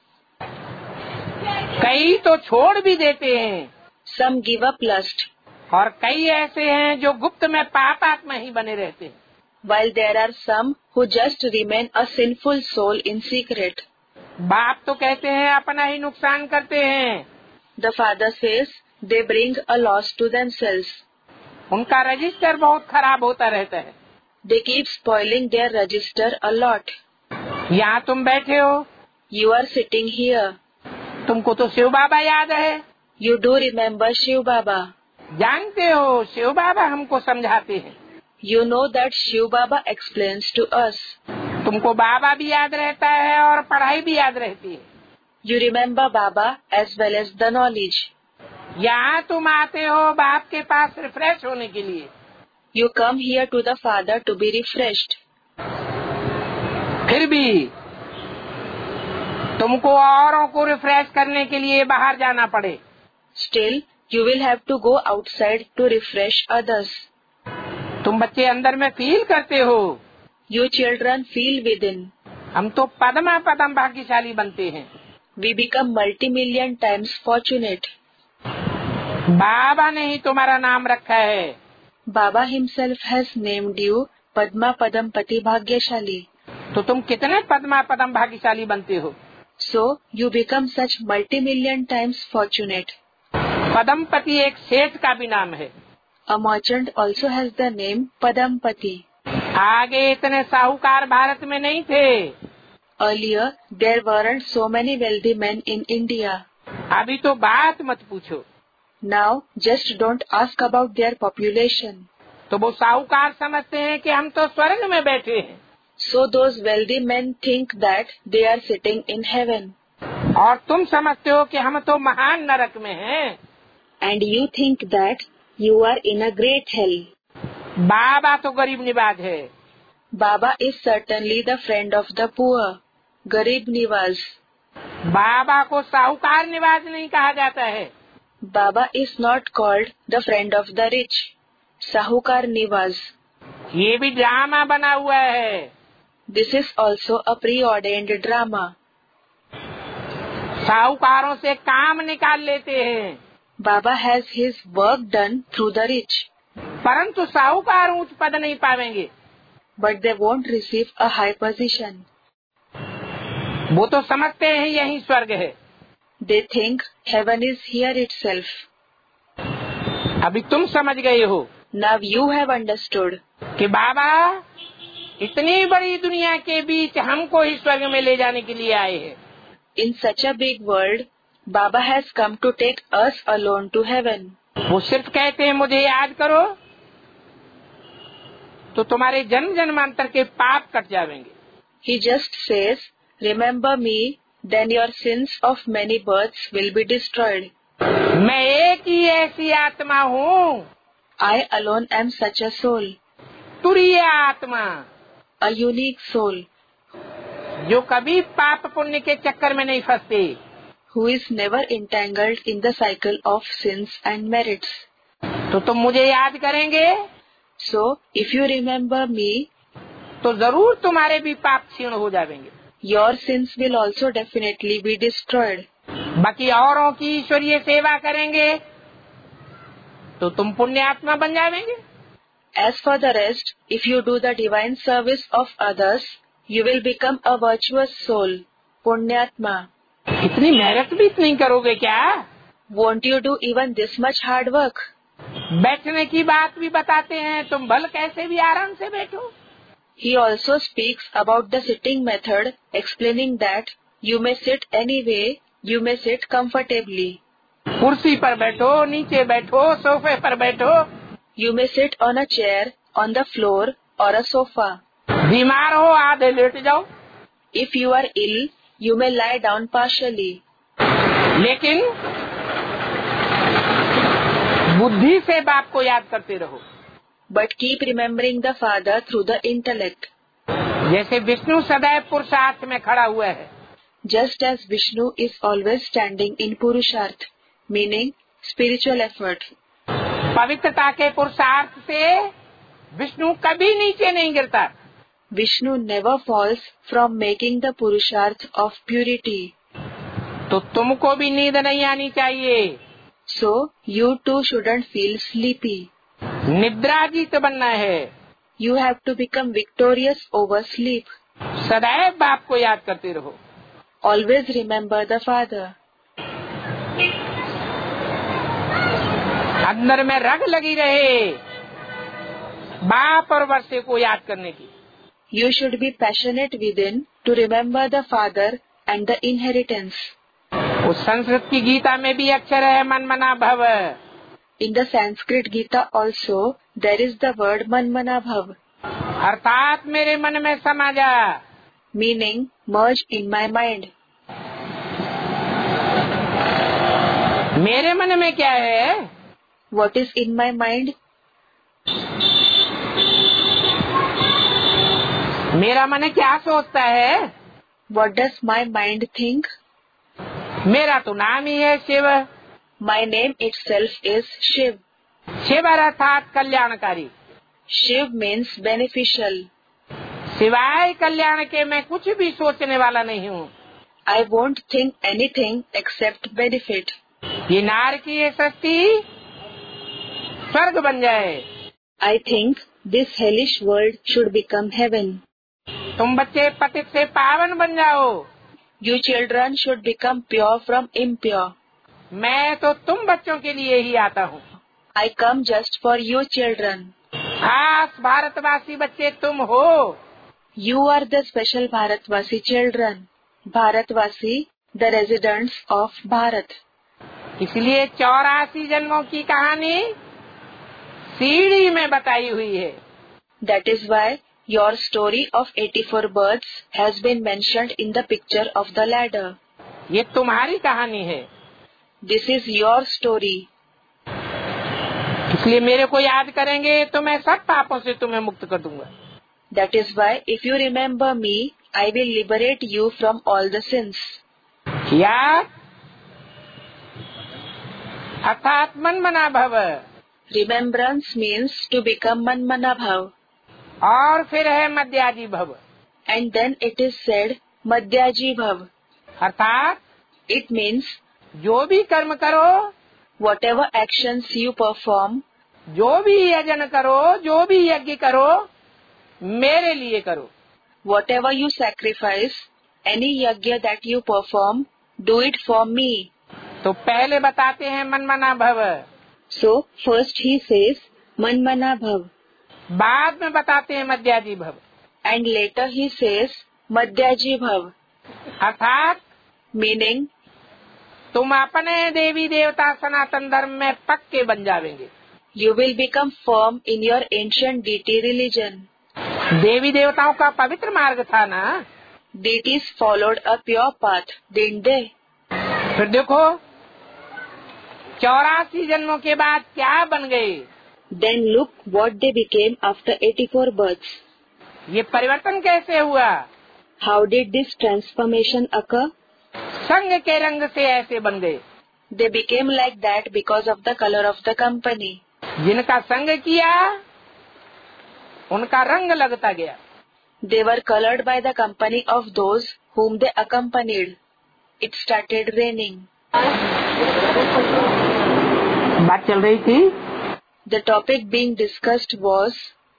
कई तो छोड़ भी देते हैं Some give up lust, और कई ऐसे हैं जो गुप्त में पाप आत्मा ही बने रहते हैं। while there are some who just remain a sinful soul in secret. बाप तो कहते हैं अपना ही नुकसान करते हैं, The Father says they bring a loss to themselves. उनका रजिस्टर बहुत खराब होता रहता है। They keep spoiling their register a lot. यहाँ तुम बैठे हो, You are sitting here. तुमको तो शिव बाबा याद है, You do remember Shiv Baba. जानते हो शिव बाबा हमको समझाते हैं। You know that Shiv Baba explains to us. तुमको बाबा भी याद रहता है और पढ़ाई भी याद रहती है। You remember Baba as well as the knowledge. यहाँ तुम आते हो बाप के पास रिफ्रेश होने के लिए, You come here to the Father to be refreshed. फिर भी तुमको औरों को रिफ्रेश करने के लिए बाहर जाना पड़े। Still, you will have to go outside to refresh others. तुम बच्चे अंदर में फील करते हो You children feel within. हम तो पदमा पदम भाग्यशाली बनते हैं। We become multi-million times fortunate. बाबा ने ही तुम्हारा नाम रखा है। Baba himself has named you Padma Padampati Bhagyashali. तो तुम कितने पदमा पदम भाग्यशाली बनते हो? So you become such multi-million times fortunate. पदमपति एक सेठ का भी नाम है। A merchant also has the name Padampati. आगे इतने साहूकार भारत में नहीं थे। Earlier, there weren't so many wealthy men in India. अभी तो बात मत पूछो। Now, just don't ask about their population. तो वो साहूकार समझते हैं कि हम तो स्वर्ग में बैठे हैं। So those wealthy men think that they are sitting in heaven. और तुम समझते हो कि हम तो महान नरक में हैं। And you think that you are in a great hell. बाबा तो गरीब निवाज है। Baba is certainly the friend of the poor. Garib Niwaz. बाबा को साहूकार निवाज नहीं कहा जाता है। Baba is not called the friend of the rich. Sahukar Niwaz. ये भी ड्रामा बना हुआ है। This is also a preordained drama. साहूकारों से काम निकाल लेते हैं। Baba has his work done through the rich. परंतु साहूकार ऊंच पद नहीं पावेंगे। But they won't receive a high position. वो तो समझते हैं यही स्वर्ग है। They think heaven is here itself. अभी तुम समझ गए हो। Now you have understood. कि बाबा इतनी बड़ी दुनिया के बीच हमको ही स्वर्ग में ले जाने के लिए आए हैं। In such a big world, Baba has come to take us alone to heaven. वो सिर्फ कहते हैं मुझे याद करो तो तुम्हारे जन्म जन्मांतर के पाप कट जाएंगे। He just says, remember me, then your sins of many births will be destroyed. मैं एक ही ऐसी आत्मा हूँ। I alone am such a soul. तुरीय आत्मा। A unique soul. जो कभी पाप पुण्य के चक्कर में नहीं फंसते। Who is never entangled in the cycle of sins and merits. तो तुम मुझे याद करेंगे? So, if you remember me, तो जरूर तुम्हारे भी पाप क्षीण हो जाएंगे। Your sins will also definitely be destroyed. बाकी औरों की ईश्वरीय सेवा करेंगे तो तुम पुण्य आत्मा बन जाएंगे। As for the rest, if you do the divine service of others, you will become a virtuous soul, Punyatma. इतनी मेहनत भी नहीं करोगे क्या? Won't you do even this much hard work? बैठने की बात भी बताते हैं, तुम भल कैसे भी आराम से बैठो। He also speaks about the sitting method, explaining that you may sit any way, you may sit comfortably. कुर्सी पर बैठो, नीचे बैठो, सोफे पर बैठो। You may sit on a chair, on the floor, or a sofa. बीमार हो आधे लेट जाओ। If you are ill, you may lie down partially. लेकिन बुद्धि से बाप को याद करते रहो। But keep remembering the Father through the intellect. जैसे विष्णु सदैव पुरुषार्थ में खड़ा हुआ है। Just as Vishnu is always standing in Purusharth, meaning spiritual effort. पवित्रता के पुरुषार्थ से विष्णु कभी नीचे नहीं गिरता। Vishnu never falls from making the Purusharth of purity. तो तुमको भी नींद नहीं आनी चाहिए। So you too shouldn't feel sleepy. निद्राजीत बनना है। You have to become victorious over sleep. सदैव बाप को याद करते रहो। Always remember the Father. अंदर में रग लगी रहे बाप और वर्षे को याद करने की। You should be passionate within to remember the Father and the inheritance. उस संस्कृत की गीता में भी अक्षर है मन मना भव। In the Sanskrit Gita also there is the word Manmana Bhav. अर्थात मेरे मन में समा जा। Meaning merge in my mind. मेरे मन में क्या है? What is in my mind? मेरा मन क्या सोचता है? What does my mind think? मेरा तो नाम ही है Shiv. My name itself is Shiv. Shiv अर्थात कल्याणकारी। Shiv means beneficial. सिवाय कल्याण के मैं कुछ भी सोचने वाला नहीं हूँ। I won't think anything except benefit. ये नार की ये सृष्टि स्वर्ग बन जाए। I think this hellish world should become heaven. तुम बच्चे पतित से पावन बन जाओ। You children should become pure from impure. मैं तो तुम बच्चों के लिए ही आता हूँ। I come just for you children. खास भारतवासी बच्चे तुम हो। You are the special Bharatvasi children. Bharatvasi, the residents of Bharat. इसलिए चौरासी जन्मों की कहानी सीढ़ी में बताई हुई है। That is why your story of eighty-four births has been mentioned in the picture of the ladder. ये तुम्हारी कहानी है। This is your story. इसलिए मेरे को याद करेंगे तो मैं सब पापों से तुम्हें मुक्त कर दूंगा। That is why if you remember me, I will liberate you from all the sins. याद अर्थात मन मना भव। Remembrance means to become manmana bhav. और फिर है मध्याजी भव। And then it is said madhyaji bhav. अर्थात It means जो भी कर्म करो, whatever actions you perform, जो भी यजन करो, जो भी यज्ञ करो, मेरे लिए करो। whatever you sacrifice, any yajna that you perform, do it for me. तो पहले बताते हैं मन मना भव। So first he says manmana bhav. बाद में बताते हैं मध्याजी भव। And later he says madhyaji bhav. अर्थात Meaning तुम अपने देवी देवता सनातन धर्म में पक्के बन जावेंगे। you will become firm in your ancient deity religion. देवी देवताओं का पवित्र मार्ग था ना। Deities followed a pure path, didn't they? फिर देखो चौरासी जन्मों के बाद क्या बन गए। Then look what they became after eighty-four births. ये परिवर्तन कैसे हुआ। How did this transformation occur? संग के रंग से ऐसे बन गए। They became like that because of the color of the company. जिनका संग किया उनका रंग लगता गया। They were colored by the company of those whom they accompanied. It started raining. बात चल रही थी। The topic being discussed was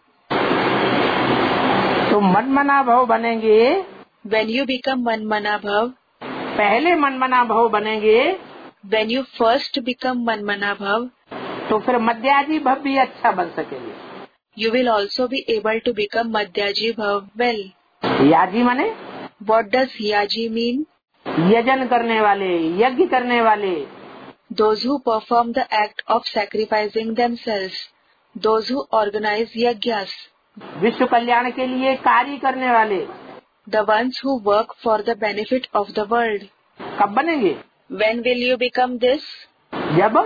तो मनमना भव बनेंगे। when you become manmana bhav. पहले मनमना भव बनेंगे। When you first become manmana bhav, तो फिर मध्याजी भव भी अच्छा बन सकेंगे। you will also be able to become madhyaji bhav well. याजी माने What does yaji mean? यजन करने वाले, यज्ञ करने वाले। Those who perform the act of sacrificing themselves. Those who organize yajnas. विश्व कल्याण के लिए कार्य करने वाले। The ones who work for the benefit of the world. कब बनेंगे। When will you become this? जब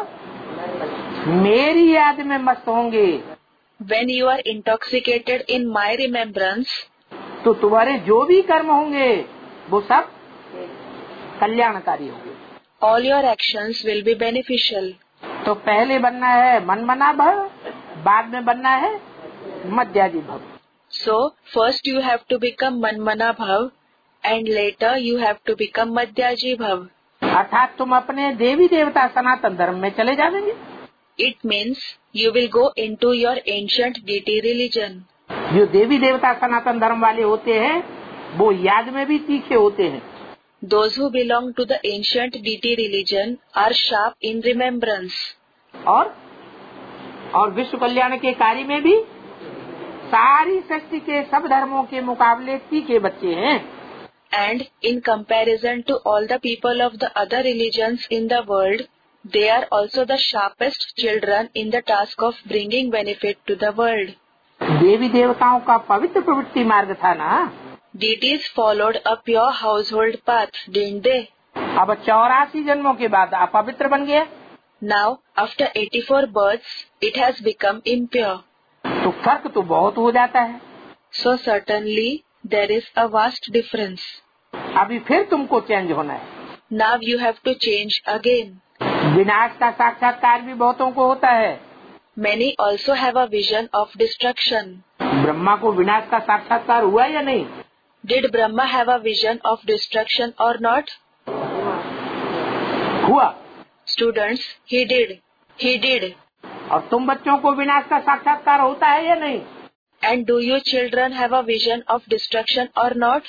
मेरी याद में मस्त होंगे। When you are intoxicated in my remembrance. तो तुम्हारे जो भी कर्म होंगे वो सब कल्याणकारी होंगे। All your actions will be beneficial. तो पहले बनना है मनमना भव, बाद में बनना है मध्याजी भव। So first you have to become manmana bhav and later you have to become madhyaji bhav. अर्थात तुम अपने देवी देवता सनातन धर्म में चले जाएंगे। It means you will go into your ancient deity religion. जो देवी देवता सनातन धर्म वाले होते हैं वो याद में भी तीखे होते हैं। Those who belong to the ancient deity religion are sharp in remembrance. और और विश्व कल्याण के कार्य में भी सारी सृष्टि के सब धर्मों के मुकाबले तीखे बच्चे हैं। And in comparison to all the people of the other religions in the world, they are also the sharpest children in the task of bringing benefit to the world. देवी देवताओं का पवित्र प्रवृत्ति मार्ग था ना। Deities followed a pure household path, didn't they? अब चौरासी जन्मों के बाद अपवित्र बन गया। Now, after eighty-four births, it has become impure. तो फर्क तो बहुत हो जाता है। So certainly, there is a vast difference. अभी फिर तुमको चेंज होना है। Now you have to change again. विनाश का साक्षात्कार भी बहुतों को होता है। Many also have a vision of destruction. Brahma को विनाश का साक्षात्कार हुआ या नहीं? Did Brahma have a vision of destruction or not? हुआ। Students, he did. He did. और तुम बच्चों को विनाश का साक्षात्कार होता है या नहीं? And do you children have a vision of destruction or not?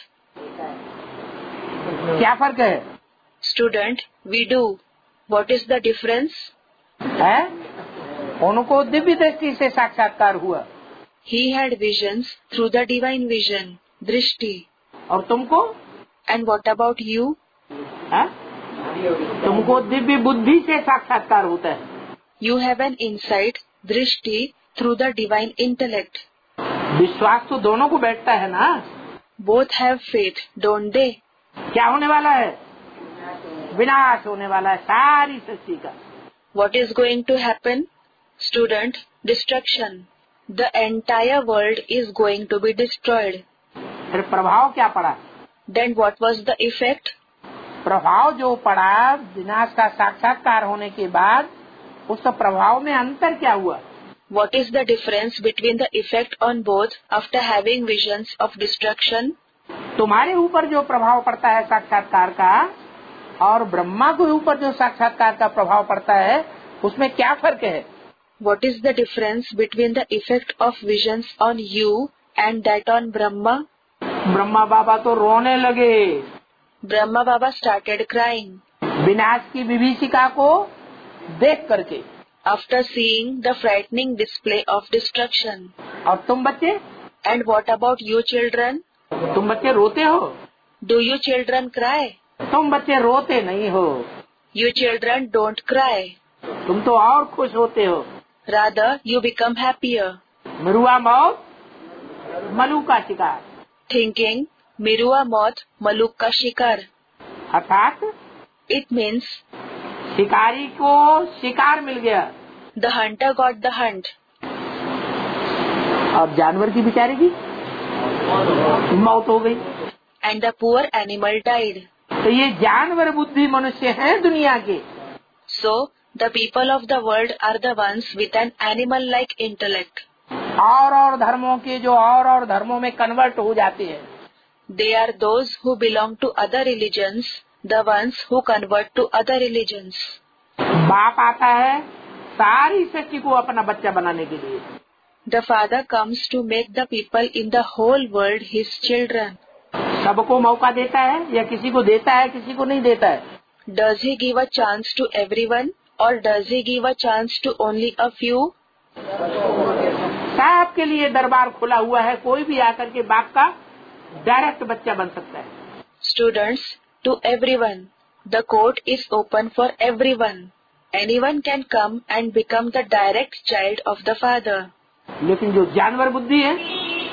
क्या फर्क है? Student, we do. What is the difference? है? उनको दिव्य दृष्टि से साक्षात्कार हुआ। He had visions through the divine vision, drishti. और तुमको? And what about you? है? तुमको दिव्य बुद्धि से साक्षात्कार होता है। You have an insight, drishti, through the divine intellect. विश्वास तो दोनों को बैठता है ना? Both have faith, don't they? क्या होने वाला है? विनाश होने वाला है सारी सृष्टि का। What is going to happen? Student, destruction. The entire world is going to be destroyed. फिर प्रभाव क्या पड़ा? Then what was the effect? प्रभाव जो पड़ा विनाश का साक्षात्कार होने के बाद, उस प्रभाव में अंतर क्या हुआ? What is the difference between the effect on both after having visions of destruction? तुम्हारे ऊपर जो प्रभाव पड़ता है साक्षात्कार का और ब्रह्मा के ऊपर जो साक्षात्कार का प्रभाव पड़ता है, उसमें क्या फर्क है? What is the difference between the effect of visions on you and that on Brahma? Brahma बाबा तो रोने लगे। Brahma Baba started crying. विनाश की विभीषिका को देख करके। After seeing the frightening display of destruction. और तुम बच्चे? And what about you children? तुम बच्चे रोते हो? Do you children cry? तुम बच्चे रोते नहीं हो। You children don't cry. तुम तो और खुश होते हो। Rather, you become happier. मिरुआ मौत मलू का शिकार। Thinking, Mirua moth, Maluk ka shikar. अर्थात It means शिकारी को शिकार मिल गया। the hunter got the hunt. अब जानवर की बेचारे की मौत हो गई। And the poor animal died. तो ये जानवर बुद्धि मनुष्य हैं दुनिया के। So, the people of the world are the ones with an animal-like intellect. और और धर्मों के जो और और धर्मों में कन्वर्ट हो जाते हैं। They are those who belong to other religions, the ones who convert to other religions. बाप आता है सारी सृष्टि को अपना बच्चा बनाने के लिए। The father comes to make the people in the whole world his children. सबको मौका देता है या किसी को देता है, किसी को नहीं देता है? Does he give a chance to everyone or does he give a chance to only a few? सबके लिए दरबार खुला हुआ है, कोई भी आकर के बाप का डायरेक्ट बच्चा बन सकता है। Students, to everyone. The court is open for everyone. Anyone can come and become the direct child of the father. लेकिन जो जानवर बुद्धि है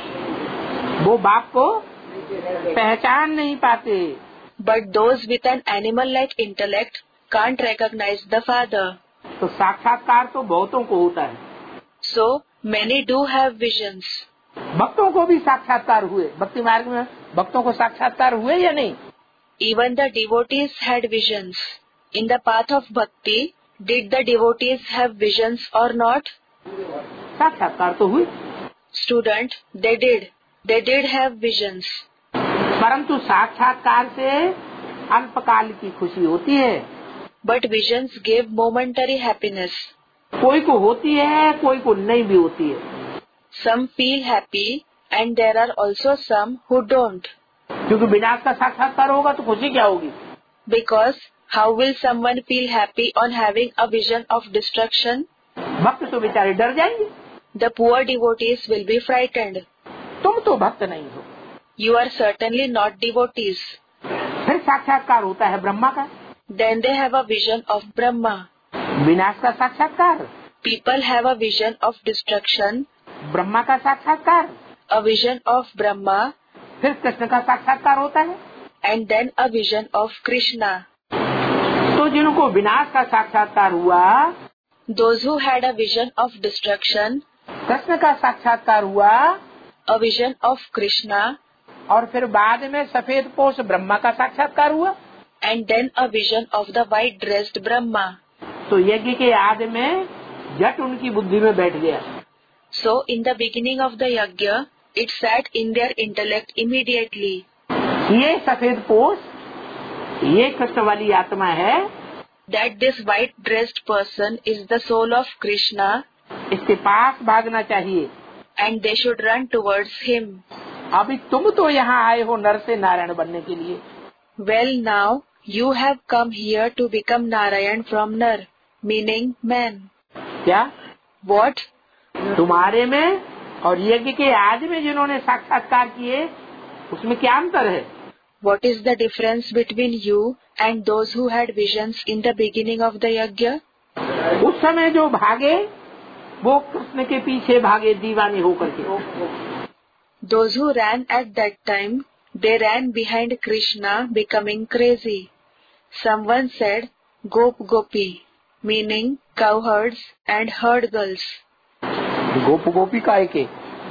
वो बाप को पहचान नहीं पाते। But those with an animal-like intellect can't recognize the father. तो साक्षात्कार तो बहुतों को होता है। So, many do have visions. भक्तों को भी साक्षात्कार हुए। भक्ति मार्ग में भक्तों को साक्षात्कार हुए या नहीं? Even the devotees had visions. In the path of bhakti, did the devotees have visions or not? साक्षात्कार तो हुए। Student, they did. They did have visions. परंतु साक्षात्कार से अल्पकाल की खुशी होती है। But visions give momentary happiness. कोई को होती है, कोई को नहीं भी होती है। Some feel happy and there are also some who don't. क्योंकि विनाश का साक्षात्कार होगा तो खुशी क्या होगी? Because how will someone feel happy on having a vision of destruction? भक्त तो बेचारे डर जाएंगे। The poor devotees will be frightened. तुम तो भक्त नहीं हो। You are certainly not devotees. फिर साक्षात्कार होता है ब्रह्मा का। Then they have a vision of Brahma. विनाश का साक्षात्कार। People have a vision of destruction. Brahma का साक्षात्कार। A vision of Brahma. फिर कृष्ण का साक्षात्कार होता है। And then a vision of Krishna. तो जिनको विनाश का साक्षात्कार हुआ, Those who had a vision of destruction, Krishna का साक्षात्कार हुआ, a vision of Krishna, और फिर बाद में सफेद पोष ब्रह्मा का साक्षात्कार हुआ, and then a vision of the white-dressed Brahma. तो यज्ञ के आदि में झट उनकी बुद्धि में बैठ गया। So, in the beginning of the yajna, It sat in their intellect immediately. ये सफेद पोष, ये कृष्ण वाली आत्मा है, That this white-dressed person is the soul of Krishna, इसके पास भागना चाहिए। and they should run towards him. अभी तुम तो यहाँ आए हो नर से नारायण बनने के लिए। Well, now you have come here to become Narayan from Nar, meaning man. क्या? What? तुम्हारे में और यज्ञ के आज में जिन्होंने साक्षात्कार किए, उसमें क्या अंतर है? What is the difference between you and those who had visions in the beginning of the yajna? उस समय जो भागे वो कृष्ण के पीछे भागे दीवाने होकर के। Those who ran at that time, they ran behind Krishna becoming crazy. Someone said Gop Gopi, meaning cowherds and herd girls. गोप गोपी काय के?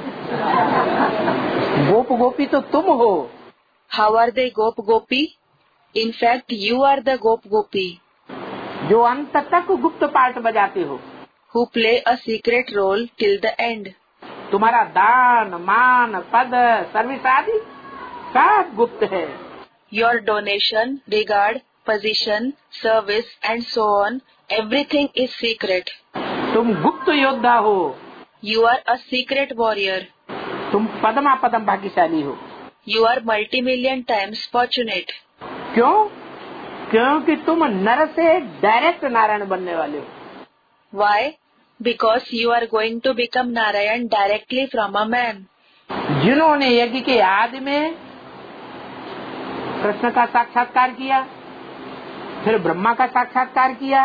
गोप गोपी तो तुम हो। How are they Gop Gopi? In fact, you are the Gop Gopi, जो अंत तक गुप्त पार्ट बजाते हो। who play a secret role till the end. तुम्हारा दान, मान, पद, सर्विस आदि सब गुप्त है। Your donation, regard, position, service and so on, everything is secret. तुम गुप्त योद्धा हो। You are a secret warrior. तुम पदमा पदम भाग्यशाली हो। You are multi-million times fortunate. क्यों? क्योंकि तुम नर से डायरेक्ट नारायण बनने वाले हो। Why? Because you are going to become Narayan directly from a man. जिन्होंने यज्ञ के आदि में कृष्ण का साक्षात्कार किया, फिर ब्रह्मा का साक्षात्कार किया,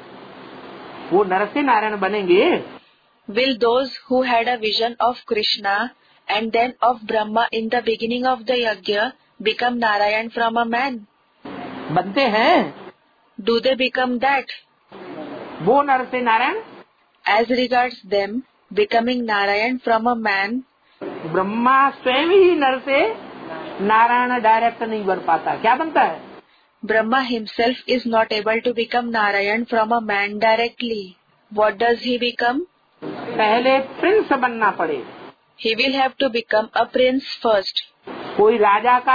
वो नर से नारायण बनेंगे। Will those who had a vision of Krishna and then of Brahma in the beginning of the yajna become Narayan from a man? बनते हैं। Do they become that? वो नर से Narayan, As regards them, becoming Narayan from a man, Brahma स्वयं ही नर से नारायण डायरेक्ट नहीं बन पाता। क्या बनता है? Brahma himself is not able to become Narayan from a man directly. What does he become? पहले प्रिंस बनना पड़े। He will have to become a prince first. कोई राजा का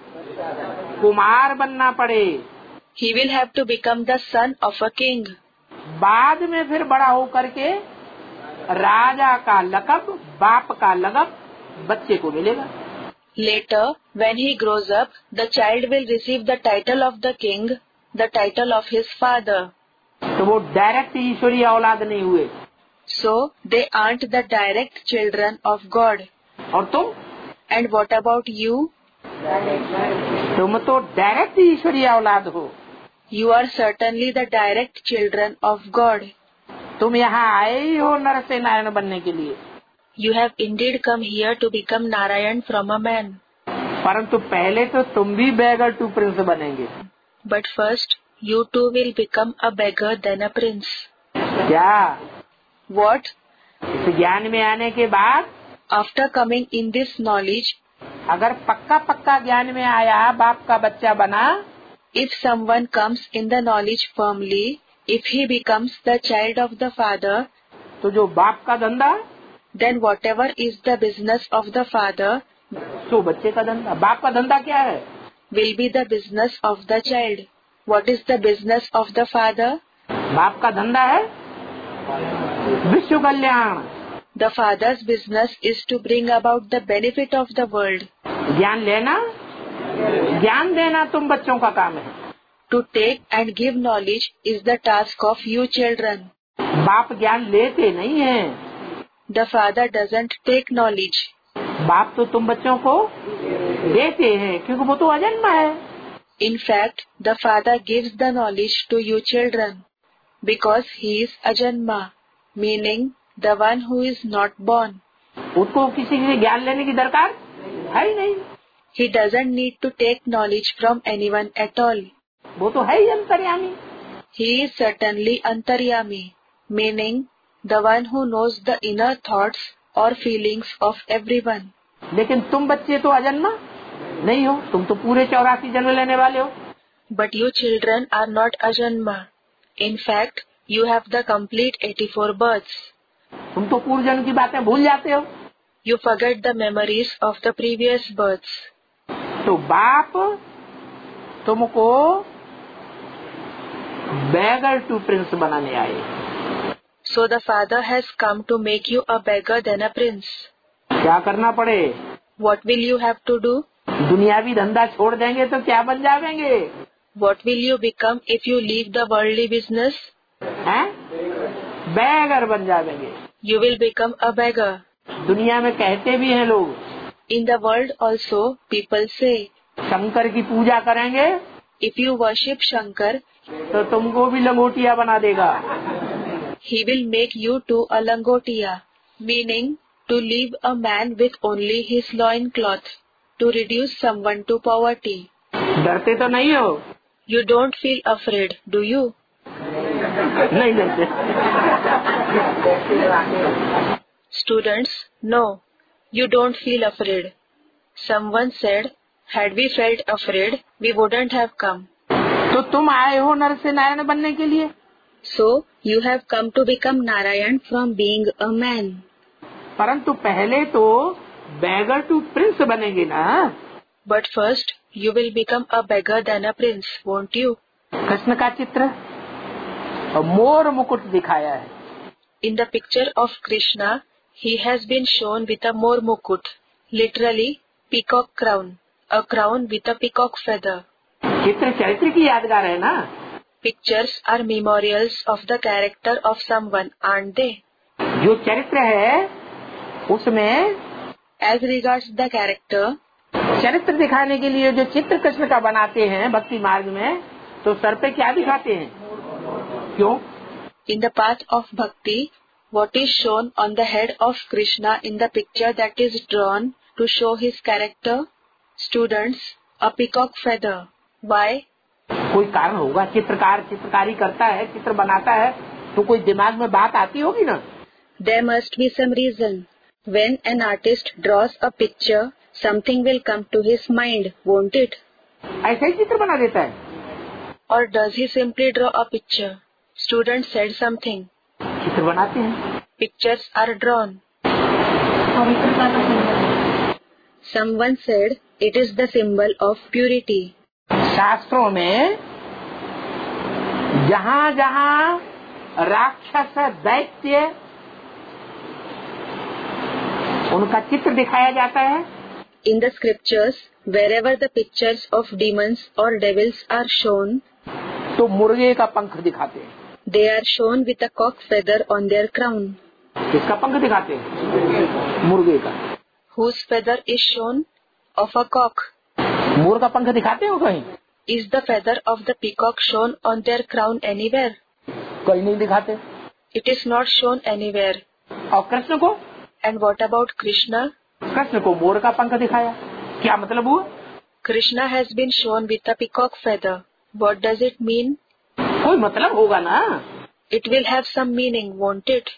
कुमार बनना पड़े। He will have to become the son of a king. बाद में फिर बड़ा होकर के राजा का लकब, बाप का लगब बच्चे को मिलेगा। Later, when he grows up, the child will receive the title of the king, the title of his father. तो वो डायरेक्ट ईश्वरीय औलाद नहीं हुए। So, they aren't the direct children of God. और तुम? And what about you? तुम तो डायरेक्ट ईश्वरीय औलाद हो। You are certainly the direct children of God. तुम यहाँ आए ही हो नर से नारायण बनने के लिए। You have indeed come here to become Narayan from a man. परंतु पहले तो तुम भी बेगर टू प्रिंस बनेंगे। But first, you too will become a beggar then a prince. क्या? What? इस ज्ञान में आने के बाद After coming in this knowledge, अगर पक्का पक्का ज्ञान में आया, बाप का बच्चा बना, if someone comes in the knowledge firmly, if he becomes the child of the father, तो जो बाप का धंधा, then whatever is the business of the father, तो बच्चे का धंधा। बाप का धंधा क्या है? will be the business of the child. What is the business of the father? बाप का धंधा है विश्व कल्याण। The father's business is to bring about the benefit of the world. ज्ञान लेना, ज्ञान देना तुम बच्चों का काम है। To take and give knowledge is the task of you children. बाप ज्ञान लेते नहीं है। The father doesn't take knowledge. बाप तो तुम बच्चों को देते हैं, क्योंकि वो तो अजन्मा है। In fact, the father gives the knowledge to you children because he is ajanma, meaning the one who is not born. उसको किसी से ज्ञान लेने की दरकार है ही नहीं। He doesn't need to take knowledge from anyone at all. वो तो है ही अंतर्यामी। He is certainly antaryami, meaning the one who knows the inner thoughts or feelings of everyone. लेकिन तुम बच्चे तो अजन्मा नहीं हो, तुम तो पूरे चौरासी जन्म लेने वाले हो। But you children are not ajanma. In fact, you have the complete eighty-four births. तुम तो पूर्व जन्म की बातें भूल जाते हो। You forget the memories of the previous births. तो बाप तुमको beggar to prince बनाने आए. So the father has come to make you a beggar than a prince. क्या करना पड़े? What will you have to do? दुनियावी धंधा छोड़ देंगे तो क्या बन जाएंगे? What will you become if you leave the worldly business? हैं? beggar बन जाएंगे. You will become a beggar. दुनिया में कहते भी हैं लोग. In the world also, people say, Shankar की पूजा करेंगे if you worship Shankar, तो तुमको भी लंगोटिया बना देगा. he will make you to a langotia, meaning to leave a man with only his loincloth, to reduce someone to poverty. डरते तो नहीं हो? You don't feel afraid, do you? नहीं डरते. Students, no, you don't feel afraid. Someone said, had we felt afraid, we wouldn't have come. तो तुम आए हो नर से नारायण बनने के लिए. So, you have come to become Narayan from being a man. परंतु पहले तो beggar to prince बनेंगे ना. But first, you will become a beggar than a prince, won't you? Krishna का चित्र मोर मुकुट दिखाया है. In the picture of Krishna, he has been shown with a more mukut, literally peacock crown, a crown with a peacock feather. चित्र चरित्र की यादगार है ना. Pictures are memorials of the character of someone, aren't they? जो चरित्र है उसमें As regards the character, चरित्र दिखाने के लिए जो चित्र कृष्ण का बनाते हैं भक्ति मार्ग में, तो सर पे क्या दिखाते हैं? क्यों? in the path of bhakti, what is shown on the head of Krishna in the picture that is drawn to show his character? Students, a peacock feather. Why? कोई कारण होगा. चित्रकार चित्रकारी करता है, चित्र बनाता है, तो कोई दिमाग में बात आती होगी ना. There must be some reason. When an artist draws a picture, something will come to his mind, won't it? ऐसे ही चित्र बना देता है. Or does he simply draw a picture? Student said something. चित्र बनाते हैं. Pictures are drawn. Someone said it is the symbol of purity. शास्त्रों में जहाँ जहाँ राक्षस दैत्य उनका चित्र दिखाया जाता है, In the scriptures, wherever the pictures of demons or devils are shown, तो मुर्गे का पंख दिखाते हैं. they are shown with a cock feather on their crown. किसका पंख दिखाते हैं? मुर्गे का. Whose feather is shown? Of a cock. मोर का पंख दिखाते हो कहीं? Is the feather of the peacock shown on their crown anywhere? कहीं नहीं दिखाते. It is not shown anywhere. और कृष्ण को? And what about Krishna? Krishna को मोर का पंख दिखाया. क्या मतलब हुआ? Krishna has been shown with a peacock feather. What does it mean? कोई मतलब होगा ना. It will have some meaning, won't it?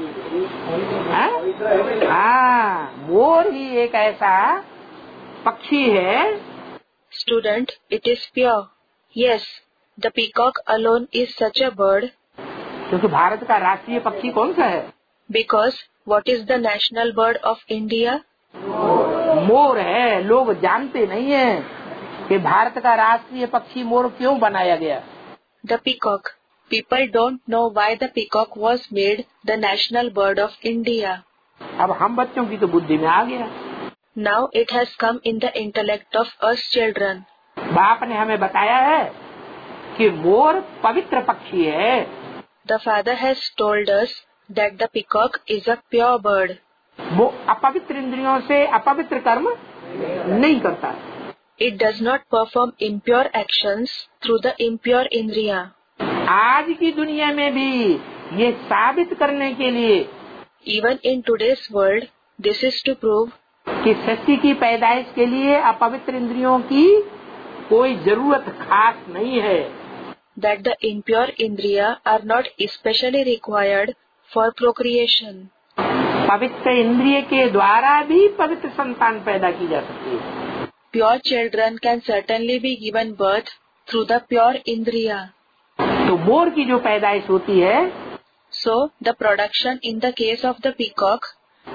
हाँ, मोर ही एक ऐसा पक्षी है. Student, it is pure. Yes, the peacock alone is such a bird. क्योंकि भारत का राष्ट्रीय पक्षी कौन सा है? Because what is the national bird of India? मोर है. लोग जानते नहीं है कि भारत का राष्ट्रीय पक्षी मोर क्यों बनाया गया. The peacock. People don't know why the peacock was made the national bird of India. अब हम बच्चों की तो बुद्धि में आ गया. Now it has come in the intellect of us children. बाप ने हमें बताया है कि मोर पवित्र पक्षी है. The father has told us that the peacock is a pure bird. वो अपवित्र इंद्रियों से अपवित्र कर्म नहीं करता. It does not perform impure actions through the impure indriya. आज की दुनिया में भी ये साबित करने के लिए, Even in today's world, this is to prove कि सृष्टि की पैदाइश के लिए अपवित्र इंद्रियों की कोई जरूरत खास नहीं है. that the impure indriya are not especially required for procreation. पवित्र इंद्रिय के द्वारा भी पवित्र संतान पैदा की जा सकती है. Pure children can certainly be given birth through the pure indriya. तो मोर की जो पैदाइश होती है, So, the production in the case of the peacock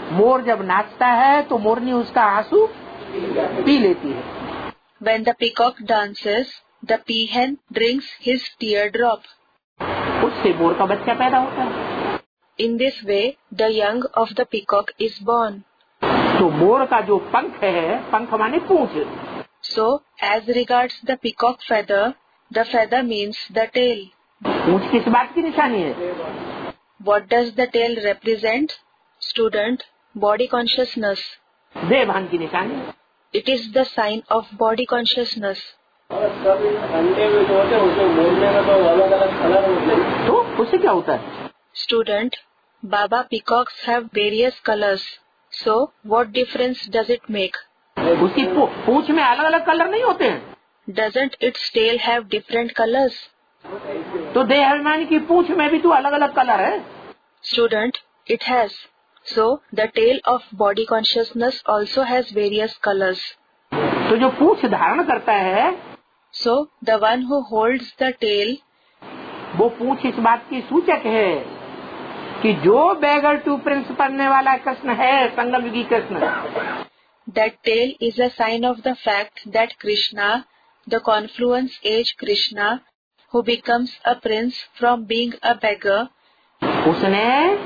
मोर जब नाचता है तो मोरनी उसका आंसू पी लेती है। When the peacock dances, the peahen drinks his teardrop. उससे मोर का बच्चा पैदा होता है। In this way, the young of the peacock is born. तो मोर का जो पंख है, पंख माने पूंछ। So, as regards the peacock feather, the feather means the tail. पूंछ किस बात की निशानी है? What does the tail represent? Student, body consciousness. देह भान की निशानी है। It is the sign of body consciousness. अंडे में जो होते हैं उसमें मोरने में तो अलग अलग कलर होते हैं। तो उससे क्या होता है? Student, Baba peacocks have various colors. So, what difference does it make? उसकी पूंछ में अलग अलग कलर नहीं होते हैं? Doesn't its tail have different colors? तो देह अभिमानी की पूंछ में भी तो अलग अलग कलर है। Student, it has. So, the tail of body consciousness also has various colors. तो जो पूंछ धारण करता है, So, the one who holds the tail, वो पूंछ इस बात की सूचक है कि जो बैगर टू प्रिंस पढ़ने वाला कृष्ण है, संगम युगी Krishna, that tail is a sign of the fact that Krishna, the confluence age Krishna, who becomes a prince from being a beggar, उसने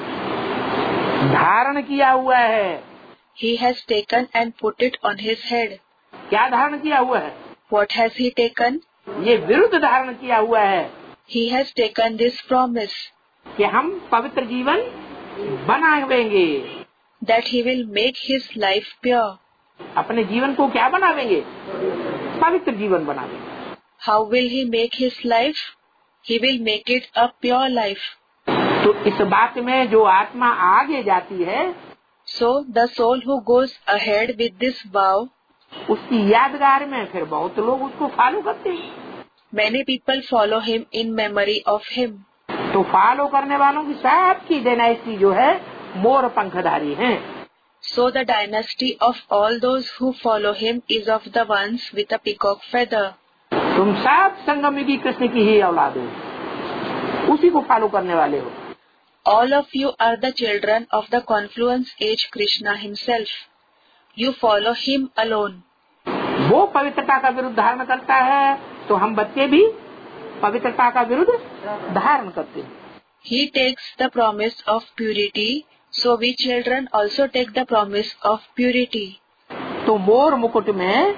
धारण किया हुआ है। he has taken and put it on his head. क्या धारण किया हुआ है? What has he taken? ये विरुद्ध धारण किया हुआ है He has taken this promise कि हम पवित्र जीवन बनावेंगे। that he will make his life pure. अपने जीवन को क्या बनावेंगे? पवित्र जीवन बनावेंगे। How will he make his life? He will make it a pure life. तो इस बात में जो आत्मा आगे जाती है, So, the soul who goes ahead with this vow, उसकी यादगार में फिर बहुत लोग उसको फॉलो करते हैं। many people follow him in memory of him. तो फॉलो करने वालों की सबकी डायनेस्टी जो है मोर पंखधारी हैं। So, the dynasty of all those who follow him is of the ones with a peacock feather. तुम सब संगम युगी कृष्ण की ही औलाद हो, उसी को फॉलो करने वाले हो। All of you are the children of the confluence age Krishna himself. You follow him alone. वो पवित्रता का विरुद्ध धारण करता है तो हम बच्चे भी पवित्रता का विरुद्ध धारण करते हैं। He takes the promise of purity, so we children also take the promise of purity. तो मोर मुकुट में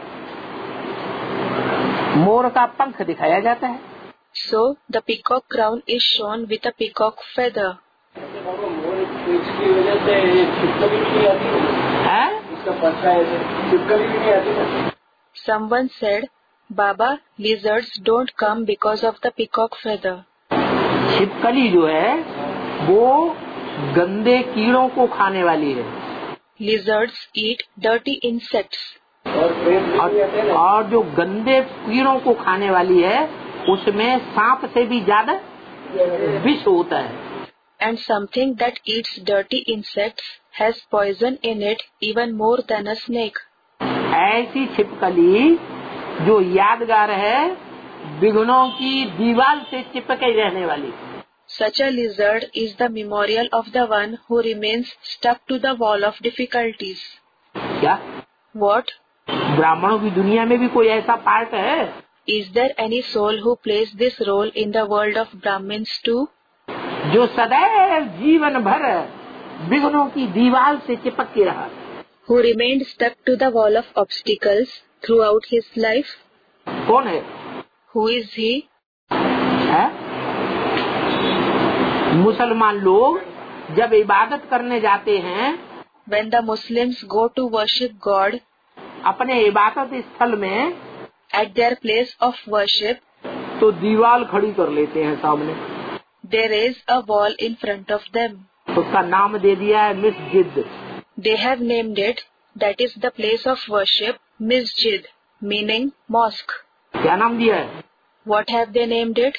मोर का पंख दिखाया जाता है। So, the peacock crown is shown with a peacock feather. मोर इसकी वजह से छिपकली भी नहीं आती है? इसका पत्ता ऐसे छिपकली भी नहीं आती ना। Someone said, Baba, lizards don't come because of the peacock feather. छिपकली जो है वो गंदे कीड़ों को खाने वाली है। Lizards eat dirty insects. और प्रेम भी नहीं आते और, ना। और जो गंदे कीड़ों को खाने वाली है उसमें सांप से भी ज्यादा विष होता है। And something that eats dirty insects has poison in it even more than a snake. ऐसी छिपकली जो यादगार है विघ्नों की दीवार से चिपके रहने वाली। Such a lizard is the memorial of the one who remains stuck to the wall of difficulties. क्या What? ब्राह्मणों की दुनिया में भी कोई ऐसा पार्ट है? Is there any soul who plays this role in the world of Brahmins too? जो सदैव जीवन भर विघ्नों की दीवार से चिपक के रहा। Who remained stuck to the wall of obstacles throughout his life? कौन है? Who is he? है? मुसलमान लोग जब इबादत करने जाते हैं, When the Muslims go to worship God अपने इबादत स्थल में at their place of worship, तो दीवार खड़ी कर लेते हैं सामने। they raise a wall in front of them. उसका नाम दे दिया है मस्जिद। They have named it, that is the place of worship, Masjid, meaning mosque. क्या नाम दिया है? What have they named it?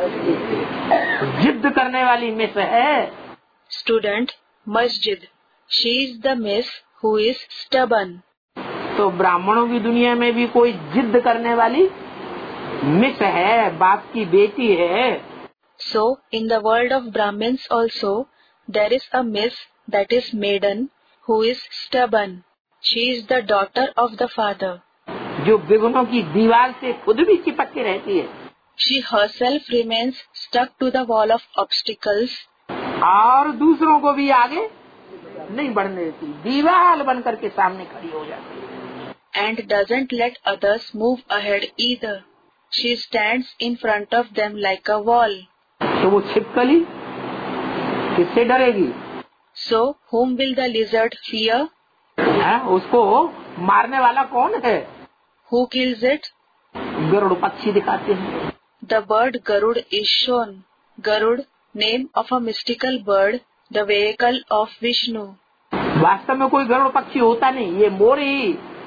जिद्द करने वाली मिस है। Student, Masjid. She is the miss who is stubborn. तो ब्राह्मणों की दुनिया में भी कोई जिद्द करने वाली मिस है, बाप की बेटी है। So, in the world of Brahmins also, there is a miss that is maiden, who is stubborn. She is the daughter of the father. जो विघ्नों की दीवार से खुद भी चिपक के रहती है, She herself remains stuck to the wall of obstacles और दूसरों को भी आगे नहीं बढ़ने देती, दीवार बन करके सामने खड़ी हो जाती है। and doesn't let others move ahead either. She stands in front of them like a wall. तो वो छिपकली किससे डरेगी? So whom will the lizard fear? है? उसको मारने वाला कौन है? Who kills it? गरुड़ पक्षी दिखाते हैं। The bird Garud is shown. Garud, name of a mystical bird, the vehicle of Vishnu. वास्तव में कोई गरुड़ पक्षी होता नहीं, ये मोर ही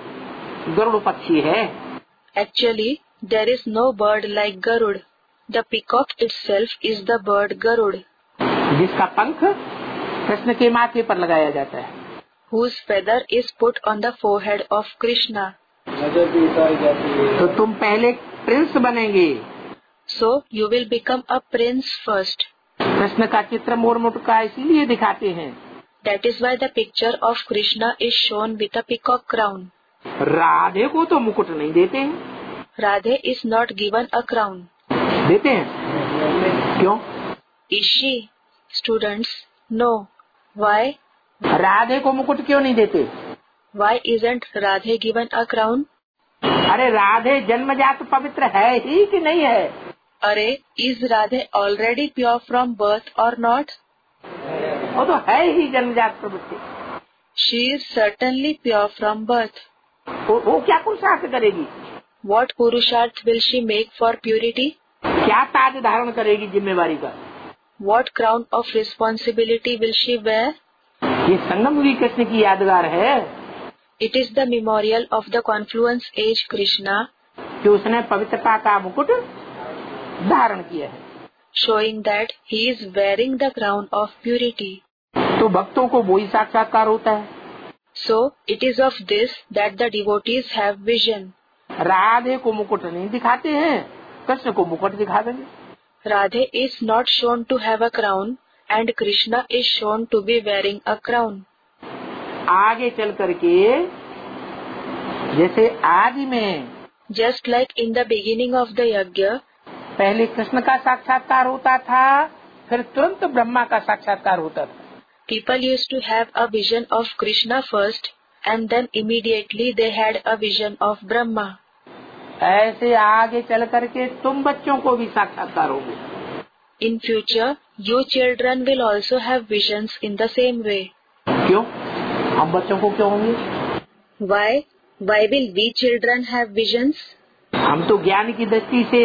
गरुड़ पक्षी है। Actually, there is no bird like Garud. The peacock itself is the bird Garud, जिसका पंख कृष्ण के माथे पर लगाया जाता है। whose feather is put on the forehead of Krishna. नजर भी उतारी जाती है। तो तुम पहले प्रिंस बनेंगे। So you will become a prince first. Krishna का चित्र मोर मुकुट का इसीलिए दिखाते हैं। That is why the picture of Krishna is shown with a peacock crown. Radhe को तो मुकुट नहीं देते हैं। Radhe is not given a crown. देते हैं? क्यों? Is she? Students, no. Why? Radhe को मुकुट क्यों नहीं देते? Why isn't Radhe given a crown? अरे राधे जन्मजात पवित्र है ही कि नहीं है? Arey, is Radhe already pure from birth or not? वो तो है ही जन्मजात पवित्र। She is certainly pure from birth. वो, वो क्या पुरुषार्थ करेगी? What purusharth will she make for purity? क्या ताज धारण करेगी जिम्मेवारी का? What crown of responsibility will she wear? ये संगम युगी कृष्ण की यादगार है It is the memorial of the confluence age Krishna, कि उसने पवित्रता का मुकुट धारण किया है। showing that he is wearing the crown of purity. तो भक्तों को वही साक्षात्कार होता है। So it is of this that the devotees have vision. Radhe को मुकुट नहीं दिखाते हैं, कृष्ण को मुकुट दिखा देंगे। Radhe is not shown to have a crown and Krishna is shown to be wearing a crown. आगे चल करके जैसे आदि में Just like in the beginning of the yajna, पहले कृष्ण का साक्षात्कार होता था, फिर तुरंत ब्रह्मा का साक्षात्कार होता था। people used to have a vision of Krishna first and then immediately they had a vision of Brahma. ऐसे आगे चल करके तुम बच्चों को भी साक्षात्कार होगे। In future, you children will also have visions in the same way. क्यों? हम बच्चों को क्यों होंगे? Why? Why will we children have visions? हम तो ज्ञान की दृष्टि से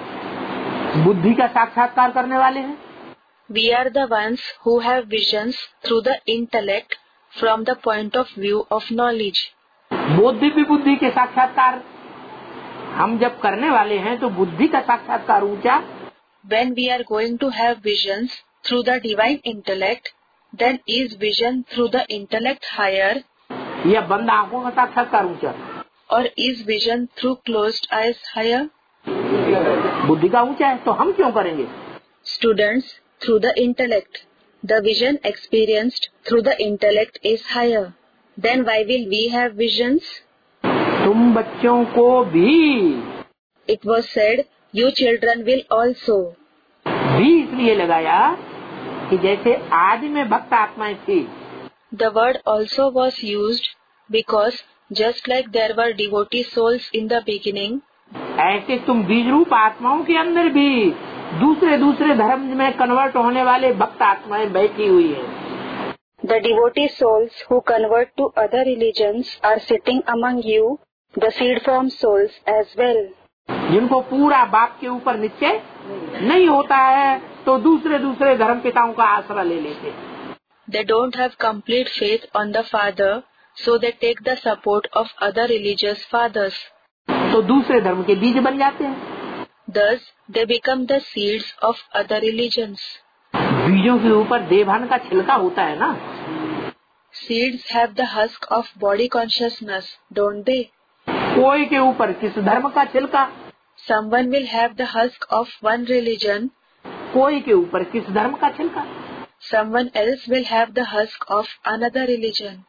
बुद्धि का साक्षात्कार करने वाले हैं। We are the ones who have visions through the intellect from the point of view of knowledge. बुद्धि भी बुद्धि के साक्षात्कार हम जब करने वाले हैं तो बुद्धि का साक्षात्कार ऊंचा। When we are going to have visions through the divine intellect, then is vision through the intellect higher? या बंद आंखों का साक्षात्कार ऊंचा? Or is vision through closed eyes higher? बुद्धि का ऊंचा है तो हम क्यों करेंगे? Students, through the intellect. The vision experienced through the intellect is higher. Then why will we have visions? तुम बच्चों को भी It was said, you children will also. भी इसलिए लगाया कि जैसे आदि में भक्त आत्माएं थी, The word also was used because just like there were devotee souls in the beginning, ऐसे तुम बीज रूप आत्माओं के अंदर भी दूसरे दूसरे धर्म में कन्वर्ट होने वाले भक्त आत्माएं बैठी हुई है। the devotee souls who convert to other religions are sitting among you, the seed form souls as well. जिनको पूरा बाप के ऊपर निश्चय नहीं होता है तो दूसरे दूसरे धर्म पिताओं का आसरा ले लेते। They don't have complete faith on the Father, so they take the support of other religious fathers. तो दूसरे धर्म के बीज बन जाते हैं। Thus, they become the seeds of other religions. बीजों के ऊपर देवभान का छिलका होता है ना। Seeds have the husk of body consciousness, don't they? कोई के ऊपर किस धर्म का छिलका, Someone will have the husk of one religion, कोई के ऊपर किस धर्म का छिलका। someone else will have the husk of another religion.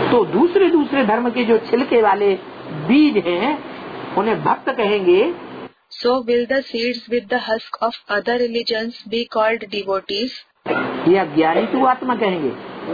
तो दूसरे दूसरे धर्म के जो छिलके वाले बीज हैं उन्हें भक्त कहेंगे. So will the seeds with the husk of other religions be called devotees? या ज्ञानी तू आत्मा कहेंगे.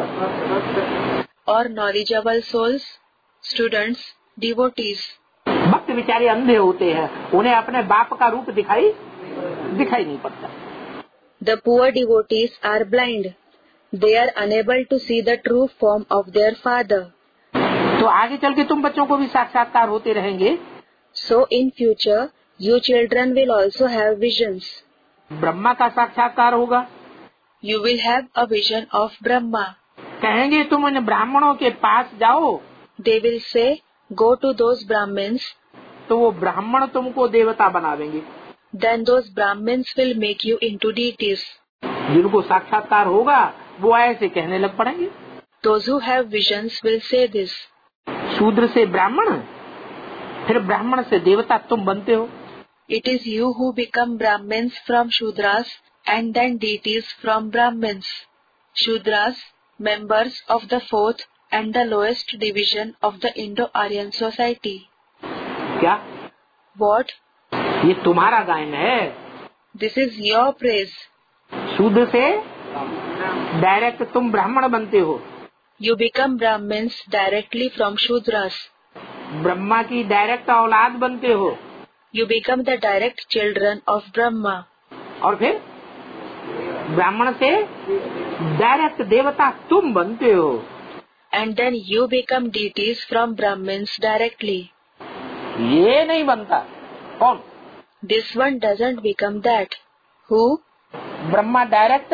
Or knowledgeable souls? Students, devotees. भक्त बेचारे अंधे होते हैं, उन्हें अपने बाप का रूप दिखाई दिखाई नहीं पड़ता. The poor devotees are blind. They are unable to see the true form of their father. तो आगे चल के तुम बच्चों को भी साक्षात्कार होते रहेंगे. So in future, you children will also have visions. Brahma का साक्षात्कार होगा. You will have a vision of Brahma. कहेंगे तुम उन ब्राह्मणों के पास जाओ. They will say, go to those Brahmins. तो वो ब्राह्मण तुमको देवता बना देंगे. Then those Brahmins will make you into deities. जिनको साक्षात्कार होगा वो ऐसे कहने लग पड़ेंगे. Those who have visions will say this. शूद्र से ब्राह्मण, फिर ब्राह्मण से देवता तुम बनते हो. It is you who become Brahmins from Shudras and then deities from Brahmins. Shudras, members of the fourth and the lowest division of the Indo-Aryan society. क्या? What? ये तुम्हारा गायन है. This is your praise. शूद्र से डायरेक्ट तुम ब्राह्मण बनते हो. You become Brahmins directly from Shudras. Brahma की डायरेक्ट औलाद बनते हो. You become the direct children of Brahma. और फिर ब्राह्मण से डायरेक्ट देवता तुम बनते हो. And then you become deities from Brahmins directly. ये नहीं बनता. कौन? This one doesn't become that. Who? Brahma direct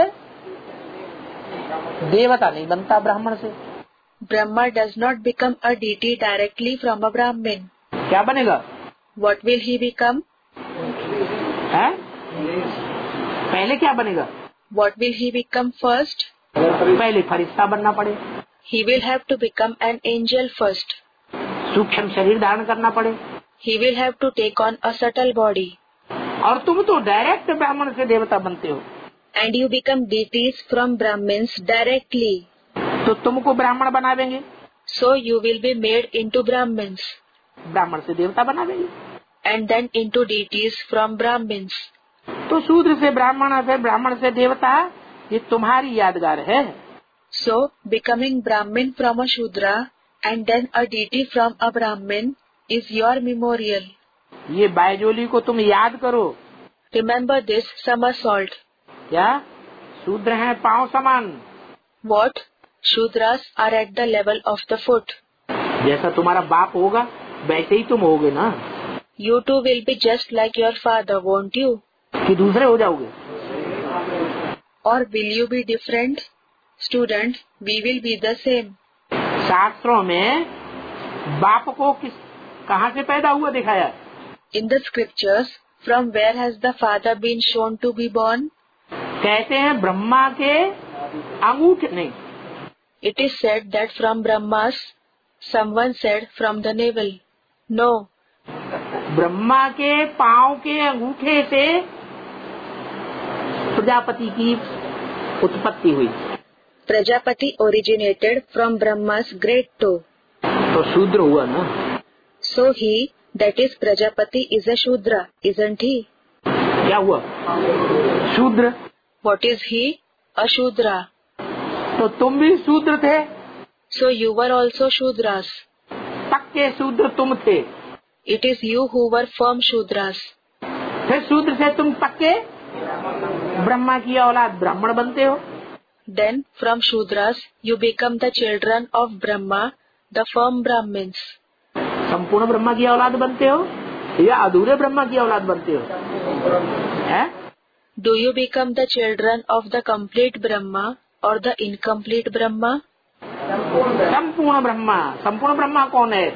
देवता नहीं बनता ब्राह्मण से. Brahma does not become a deity directly from a Brahmin. क्या बनेगा? What will he become? है? पहले क्या बनेगा? What will he become first? पहले फरिश्ता बनना पड़े. He will have to become an angel first. सूक्ष्म शरीर धारण करना पड़े. He will have to take on a subtle body. और तुम तो डायरेक्ट ब्राह्मण से देवता बनते हो. And you become deities from Brahmins directly. तो तुमको ब्राह्मण बना देंगे. So you will be made into Brahmins. ब्राह्मण से देवता बना देंगे. And then into deities from Brahmins. तो शूद्र से ब्राह्मण, फिर ब्राह्मण से देवता, ये तुम्हारी यादगार है. So becoming Brahmin from a Shudra and then a deity from a Brahmin is your memorial. ये बायजोली को तुम याद करो. Remember this somersault. क्या? शूद्र हैं पांव समान. What? Shudras are at the level of the foot. जैसा तुम्हारा बाप होगा वैसे ही तुम होगे ना. You too will be just like your father, won't you? कि दूसरे हो जाओगे. Or will you be different? Student, we will be the same. शास्त्रों में बाप को किस कहाँ से पैदा हुआ दिखाया? In the scriptures, from where has the father been shown to be born? कहते हैं ब्रह्मा के अंगूठे नहीं. It is said that from Brahma's. Someone said from the navel. No. Brahma के पांव के अंगूठे से प्रजापति की उत्पत्ति हुई. Prajapati originated from Brahma's great toe. तो शूद्र हुआ ना. So he, that is Prajapati, is a Shudra, isn't he? क्या हुआ? शूद्र. What is he? A Shudra. तो तुम भी शूद्र थे. So you were also Shudras. पक्के शूद्र तुम थे. It is you who were firm Shudras. फिर शूद्र से तुम पक्के ब्रह्मा की औलाद ब्राह्मण बनते हो. Then from Shudras you become the children of Brahma, the firm Brahmins. संपूर्ण ब्रह्मा की औलाद बनते हो या अधूरे ब्रह्मा की औलाद बनते हो? है? Do you become the children of the complete Brahma or the incomplete Brahma? संपूर्ण ब्रह्मा. संपूर्ण ब्रह्मा कौन है?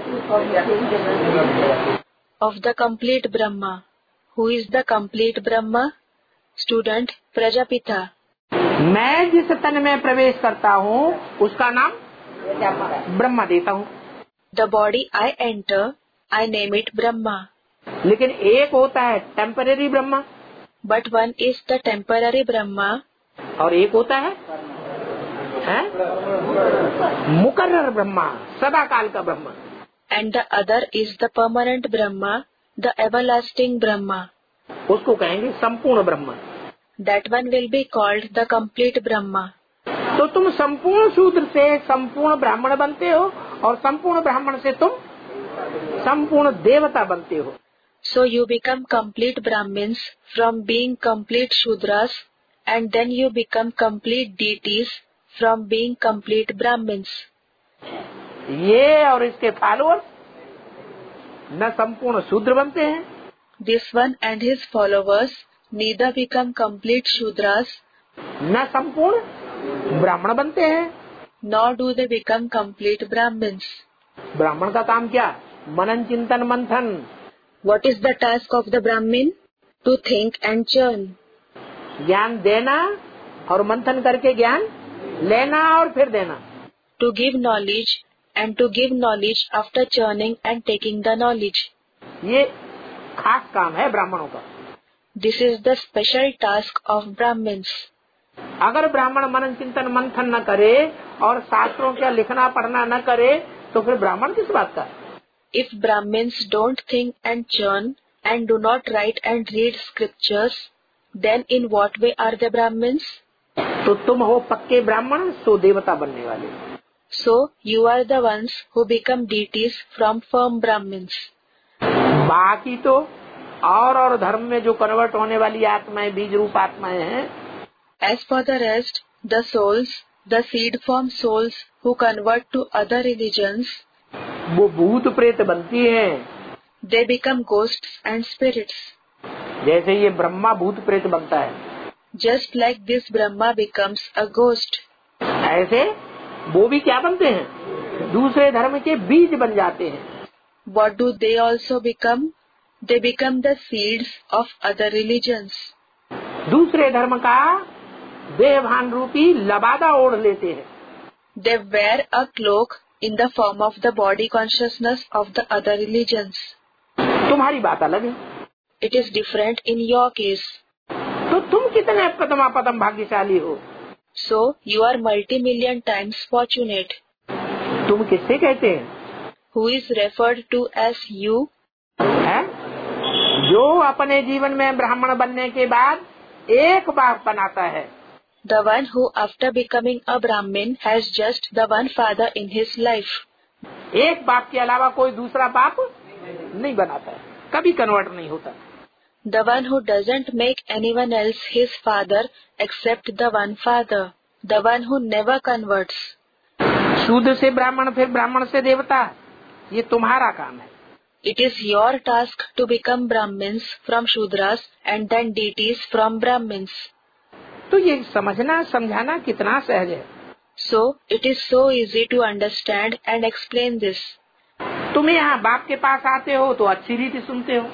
Of the complete Brahma. Who is the complete Brahma? Student, Prajapita. मैं जिस तन में प्रवेश करता हूँ उसका नाम ब्रह्मा देता हूँ. The body I enter, I name it Brahma. लेकिन एक होता है temporary Brahma. But one is the temporary Brahma. और एक होता है है मुकर्रर ब्रह्मा, सदा काल का Brahma. And the other is the permanent Brahma, the everlasting Brahma. उसको कहेंगे संपूर्ण ब्रह्म। That one will be called the complete Brahma. तो तुम संपूर्ण शूद्र से संपूर्ण ब्राह्मण बनते हो और संपूर्ण ब्राह्मण से तुम संपूर्ण देवता बनते हो। So you become complete Brahmins from being complete Shudras, and then you become complete deities from being complete Brahmins. ये और इसके फॉलोअर्स न संपूर्ण शूद्र बनते हैं, This one and his followers neither become complete Shudras, न संपूर्ण ब्राह्मण बनते हैं। nor do they become complete Brahmins. ब्राह्मण का काम क्या? मनन चिंतन मंथन। What is the task of the Brahmin? To think and churn. ज्ञान देना और मंथन करके ज्ञान लेना और फिर देना। To give knowledge and to give knowledge after churning and taking the knowledge. ये खास काम है ब्राह्मणों का। This is the special task of Brahmins. अगर ब्राह्मण मनन चिंतन मंथन न करे और शास्त्रों का लिखना पढ़ना न करे तो फिर ब्राह्मण किस बात का? If Brahmins don't think and churn and do not write and read scriptures, then in what way are they Brahmins? तो तुम हो पक्के ब्राह्मण, सो देवता बनने वाले। So you are the ones who become deities from firm Brahmins. बाकी तो और और धर्म में जो कन्वर्ट होने वाली आत्माएं, बीज रूप आत्माएं हैं, As for the rest, the souls, the seed form souls who convert to other religions, वो भूत प्रेत बनती हैं। they become ghosts and spirits. जैसे ये ब्रह्मा भूत प्रेत बनता है, Just like this Brahma becomes a ghost, ऐसे वो भी क्या बनते हैं? दूसरे धर्म के बीज बन जाते हैं। what do they also become? They become the seeds of other religions. दूसरे धर्म का देहभान रूपी लबादा ओढ़ लेते हैं। They wear a cloak in the form of the body consciousness of the other religions. तुम्हारी बात अलग है। It is different in your case. तो तुम कितने पदमापदम भाग्यशाली हो? So you are multi-million times fortunate. तुम किससे कहते हैं? Who is referred to as you? है? जो अपने जीवन में ब्राह्मण बनने के बाद एक बाप बनाता है। The one who after becoming a Brahmin has just the one father in his life. एक बाप के अलावा कोई दूसरा बाप नहीं बनाता है, कभी कन्वर्ट नहीं होता। The one who doesn't make anyone else his father except the one father. The one who never converts. शूद्र से ब्राह्मण, फिर ब्राह्मण से देवता, ये तुम्हारा काम है। It is your task to become Brahmins from Shudras and then deities from Brahmins. तो ये समझना समझाना कितना सहज है। So it is so easy to understand and explain this. तुम यहाँ बाप के पास आते हो तो अच्छी रीति सुनते हो,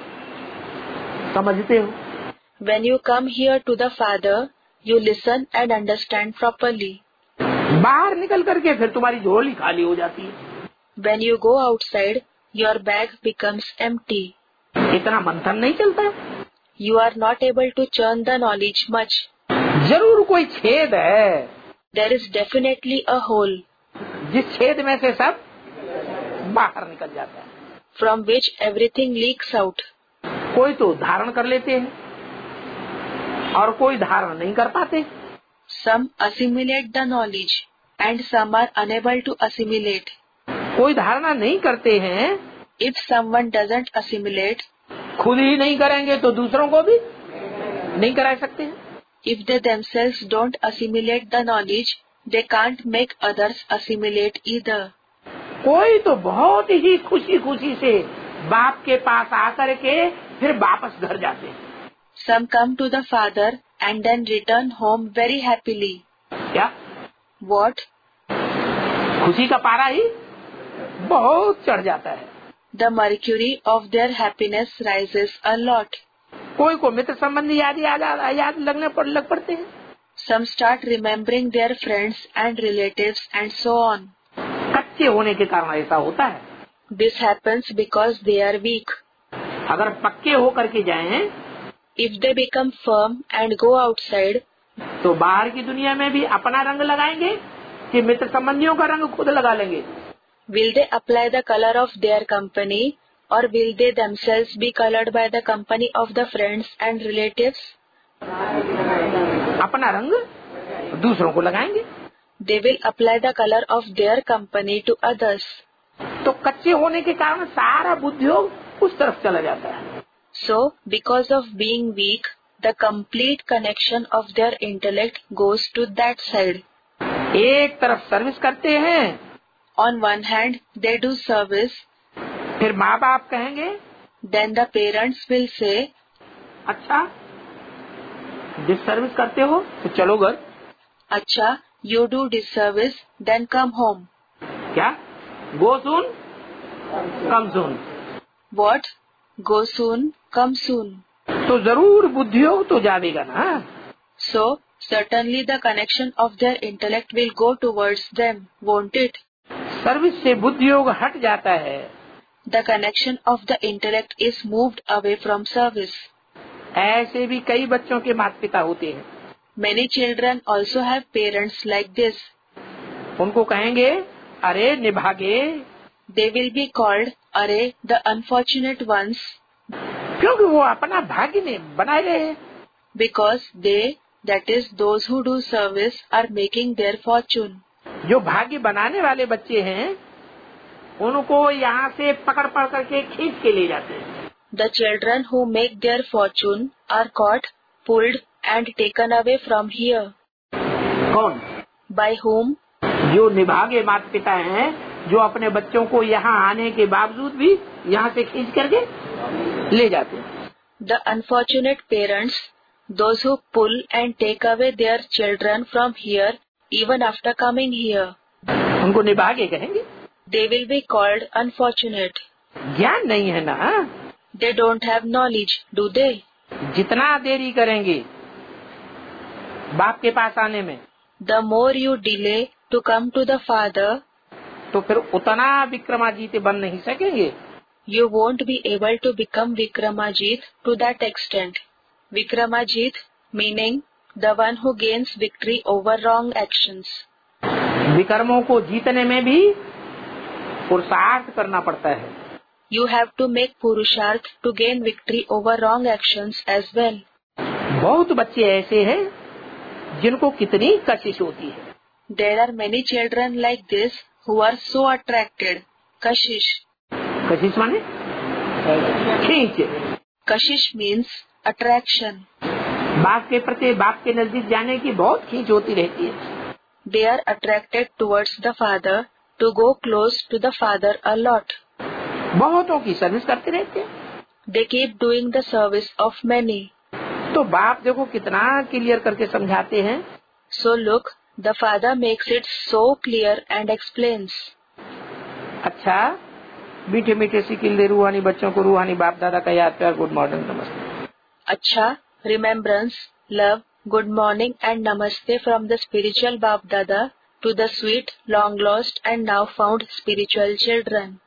समझते हो। When you come here to the Father, you listen and understand properly. बाहर निकल करके फिर तुम्हारी झोली खाली हो जाती है। When you go outside, your bag becomes empty. इतना मंथन नहीं चलता। You are not able to churn the knowledge much. जरूर कोई छेद है। There is definitely a hole जिस छेद में से सब बाहर निकल जाता है। from which everything leaks out. कोई तो धारण कर लेते हैं और कोई धारण नहीं कर पाते। Some assimilate the knowledge and some are unable to assimilate. कोई धारणा नहीं करते हैं, If someone doesn't assimilate, खुद ही नहीं करेंगे तो दूसरों को भी नहीं करा सकते हैं। if they themselves don't assimilate the knowledge, they can't make others assimilate either. कोई तो बहुत ही खुशी खुशी से बाप के पास आकर के फिर वापस घर जाते हैं। Some come to the Father and then return home very happily. क्या? What? खुशी का पारा ही बहुत चढ़ जाता है। The mercury of their happiness rises a lot. कोई को मित्र संबंधी याद याद याद लगने पर लग पड़ते हैं। Some start remembering their friends and relatives and so on. कच्चे होने के कारण ऐसा होता है। This happens because they are weak. अगर पक्के होकर के जाएं, If they become firm and go outside, तो बाहर की दुनिया में भी अपना रंग लगाएंगे कि मित्र संबंधियों का रंग खुद लगा लेंगे? Will they apply the color of their company, or will they themselves be colored by the company of the friends and relatives? अपना रंग दूसरों को लगाएंगे। They will apply the color of their company to others. तो कच्चे होने के कारण सारा बुद्धियोग उस तरफ चला जाता है। So, because of being weak, the complete connection of their intellect goes to that side. एक तरफ सर्विस करते हैं, On one hand, they do service. फिर माँ बाप कहेंगे, Then the parents will say, अच्छा जिस सर्विस करते हो तो चलो घर। Acha, you do disservice, then come home. क्या? गो सून कम सून। What? Go soon, come soon. तो जरूर बुद्धियोग तो जाएगा ना। So, certainly the connection of their intellect will go towards them, won't it? Service से बुद्धियोग हट जाता है। The connection of the intellect is moved away from service. ऐसे भी कई बच्चों के माता पिता होते हैं। Many children also have parents like this. उनको कहेंगे, अरे निभागे, They will be called, Are, the unfortunate ones, क्योंकि वो अपना भाग्य ने बनाए रहे हैं। because they, that is those who do service, are making their fortune. जो भाग्य बनाने वाले बच्चे हैं उनको यहाँ से पकड़ पकड़ करके खींच के ले जाते हैं। The children who make their fortune are caught, pulled and taken away from here. कौन? By whom? जो निभागे माता पिता हैं, जो अपने बच्चों को यहाँ आने के बावजूद भी यहाँ से खींच करके ले जाते हैं। The unfortunate parents, those who pull and take away their children from here even after coming here. उनको निभागे कहेंगे। They will be called unfortunate. ज्ञान नहीं है ना। They don't have knowledge, do they? जितना देरी करेंगे बाप के पास आने में, The more you delay to come to the Father, तो फिर उतना विक्रमाजीत बन नहीं सकेंगे। you won't be able to become Vikramajit to that extent. Vikramajit meaning the one who gains victory over wrong actions. विकर्मों को जीतने में भी पुरुषार्थ करना पड़ता है। You have to make purusharth to gain victory over wrong actions as well. बहुत बच्चे ऐसे हैं जिनको कितनी कशिश होती है। There are many children like this who are so attracted. Kashish. कशिश माने खींच। Kashish means attraction. बाप के प्रति, बाप के नजदीक जाने की बहुत खींच होती रहती है। They are attracted towards the Father to go close to the Father a lot. बहुतों की सर्विस करते रहते हैं। They keep doing the service of many. तो बाप देखो कितना क्लियर करके समझाते हैं। So look, the Father makes it so clear and explains. अच्छा, मीठे मीठे सिकिल दे रूहानी बच्चों को रूहानी बाप दादा का याद प्यार, गुड मॉर्निंग, नमस्ते। अच्छा, remembrance, love, good morning and namaste from the spiritual Bap Dada to the sweet, long lost and now found spiritual children.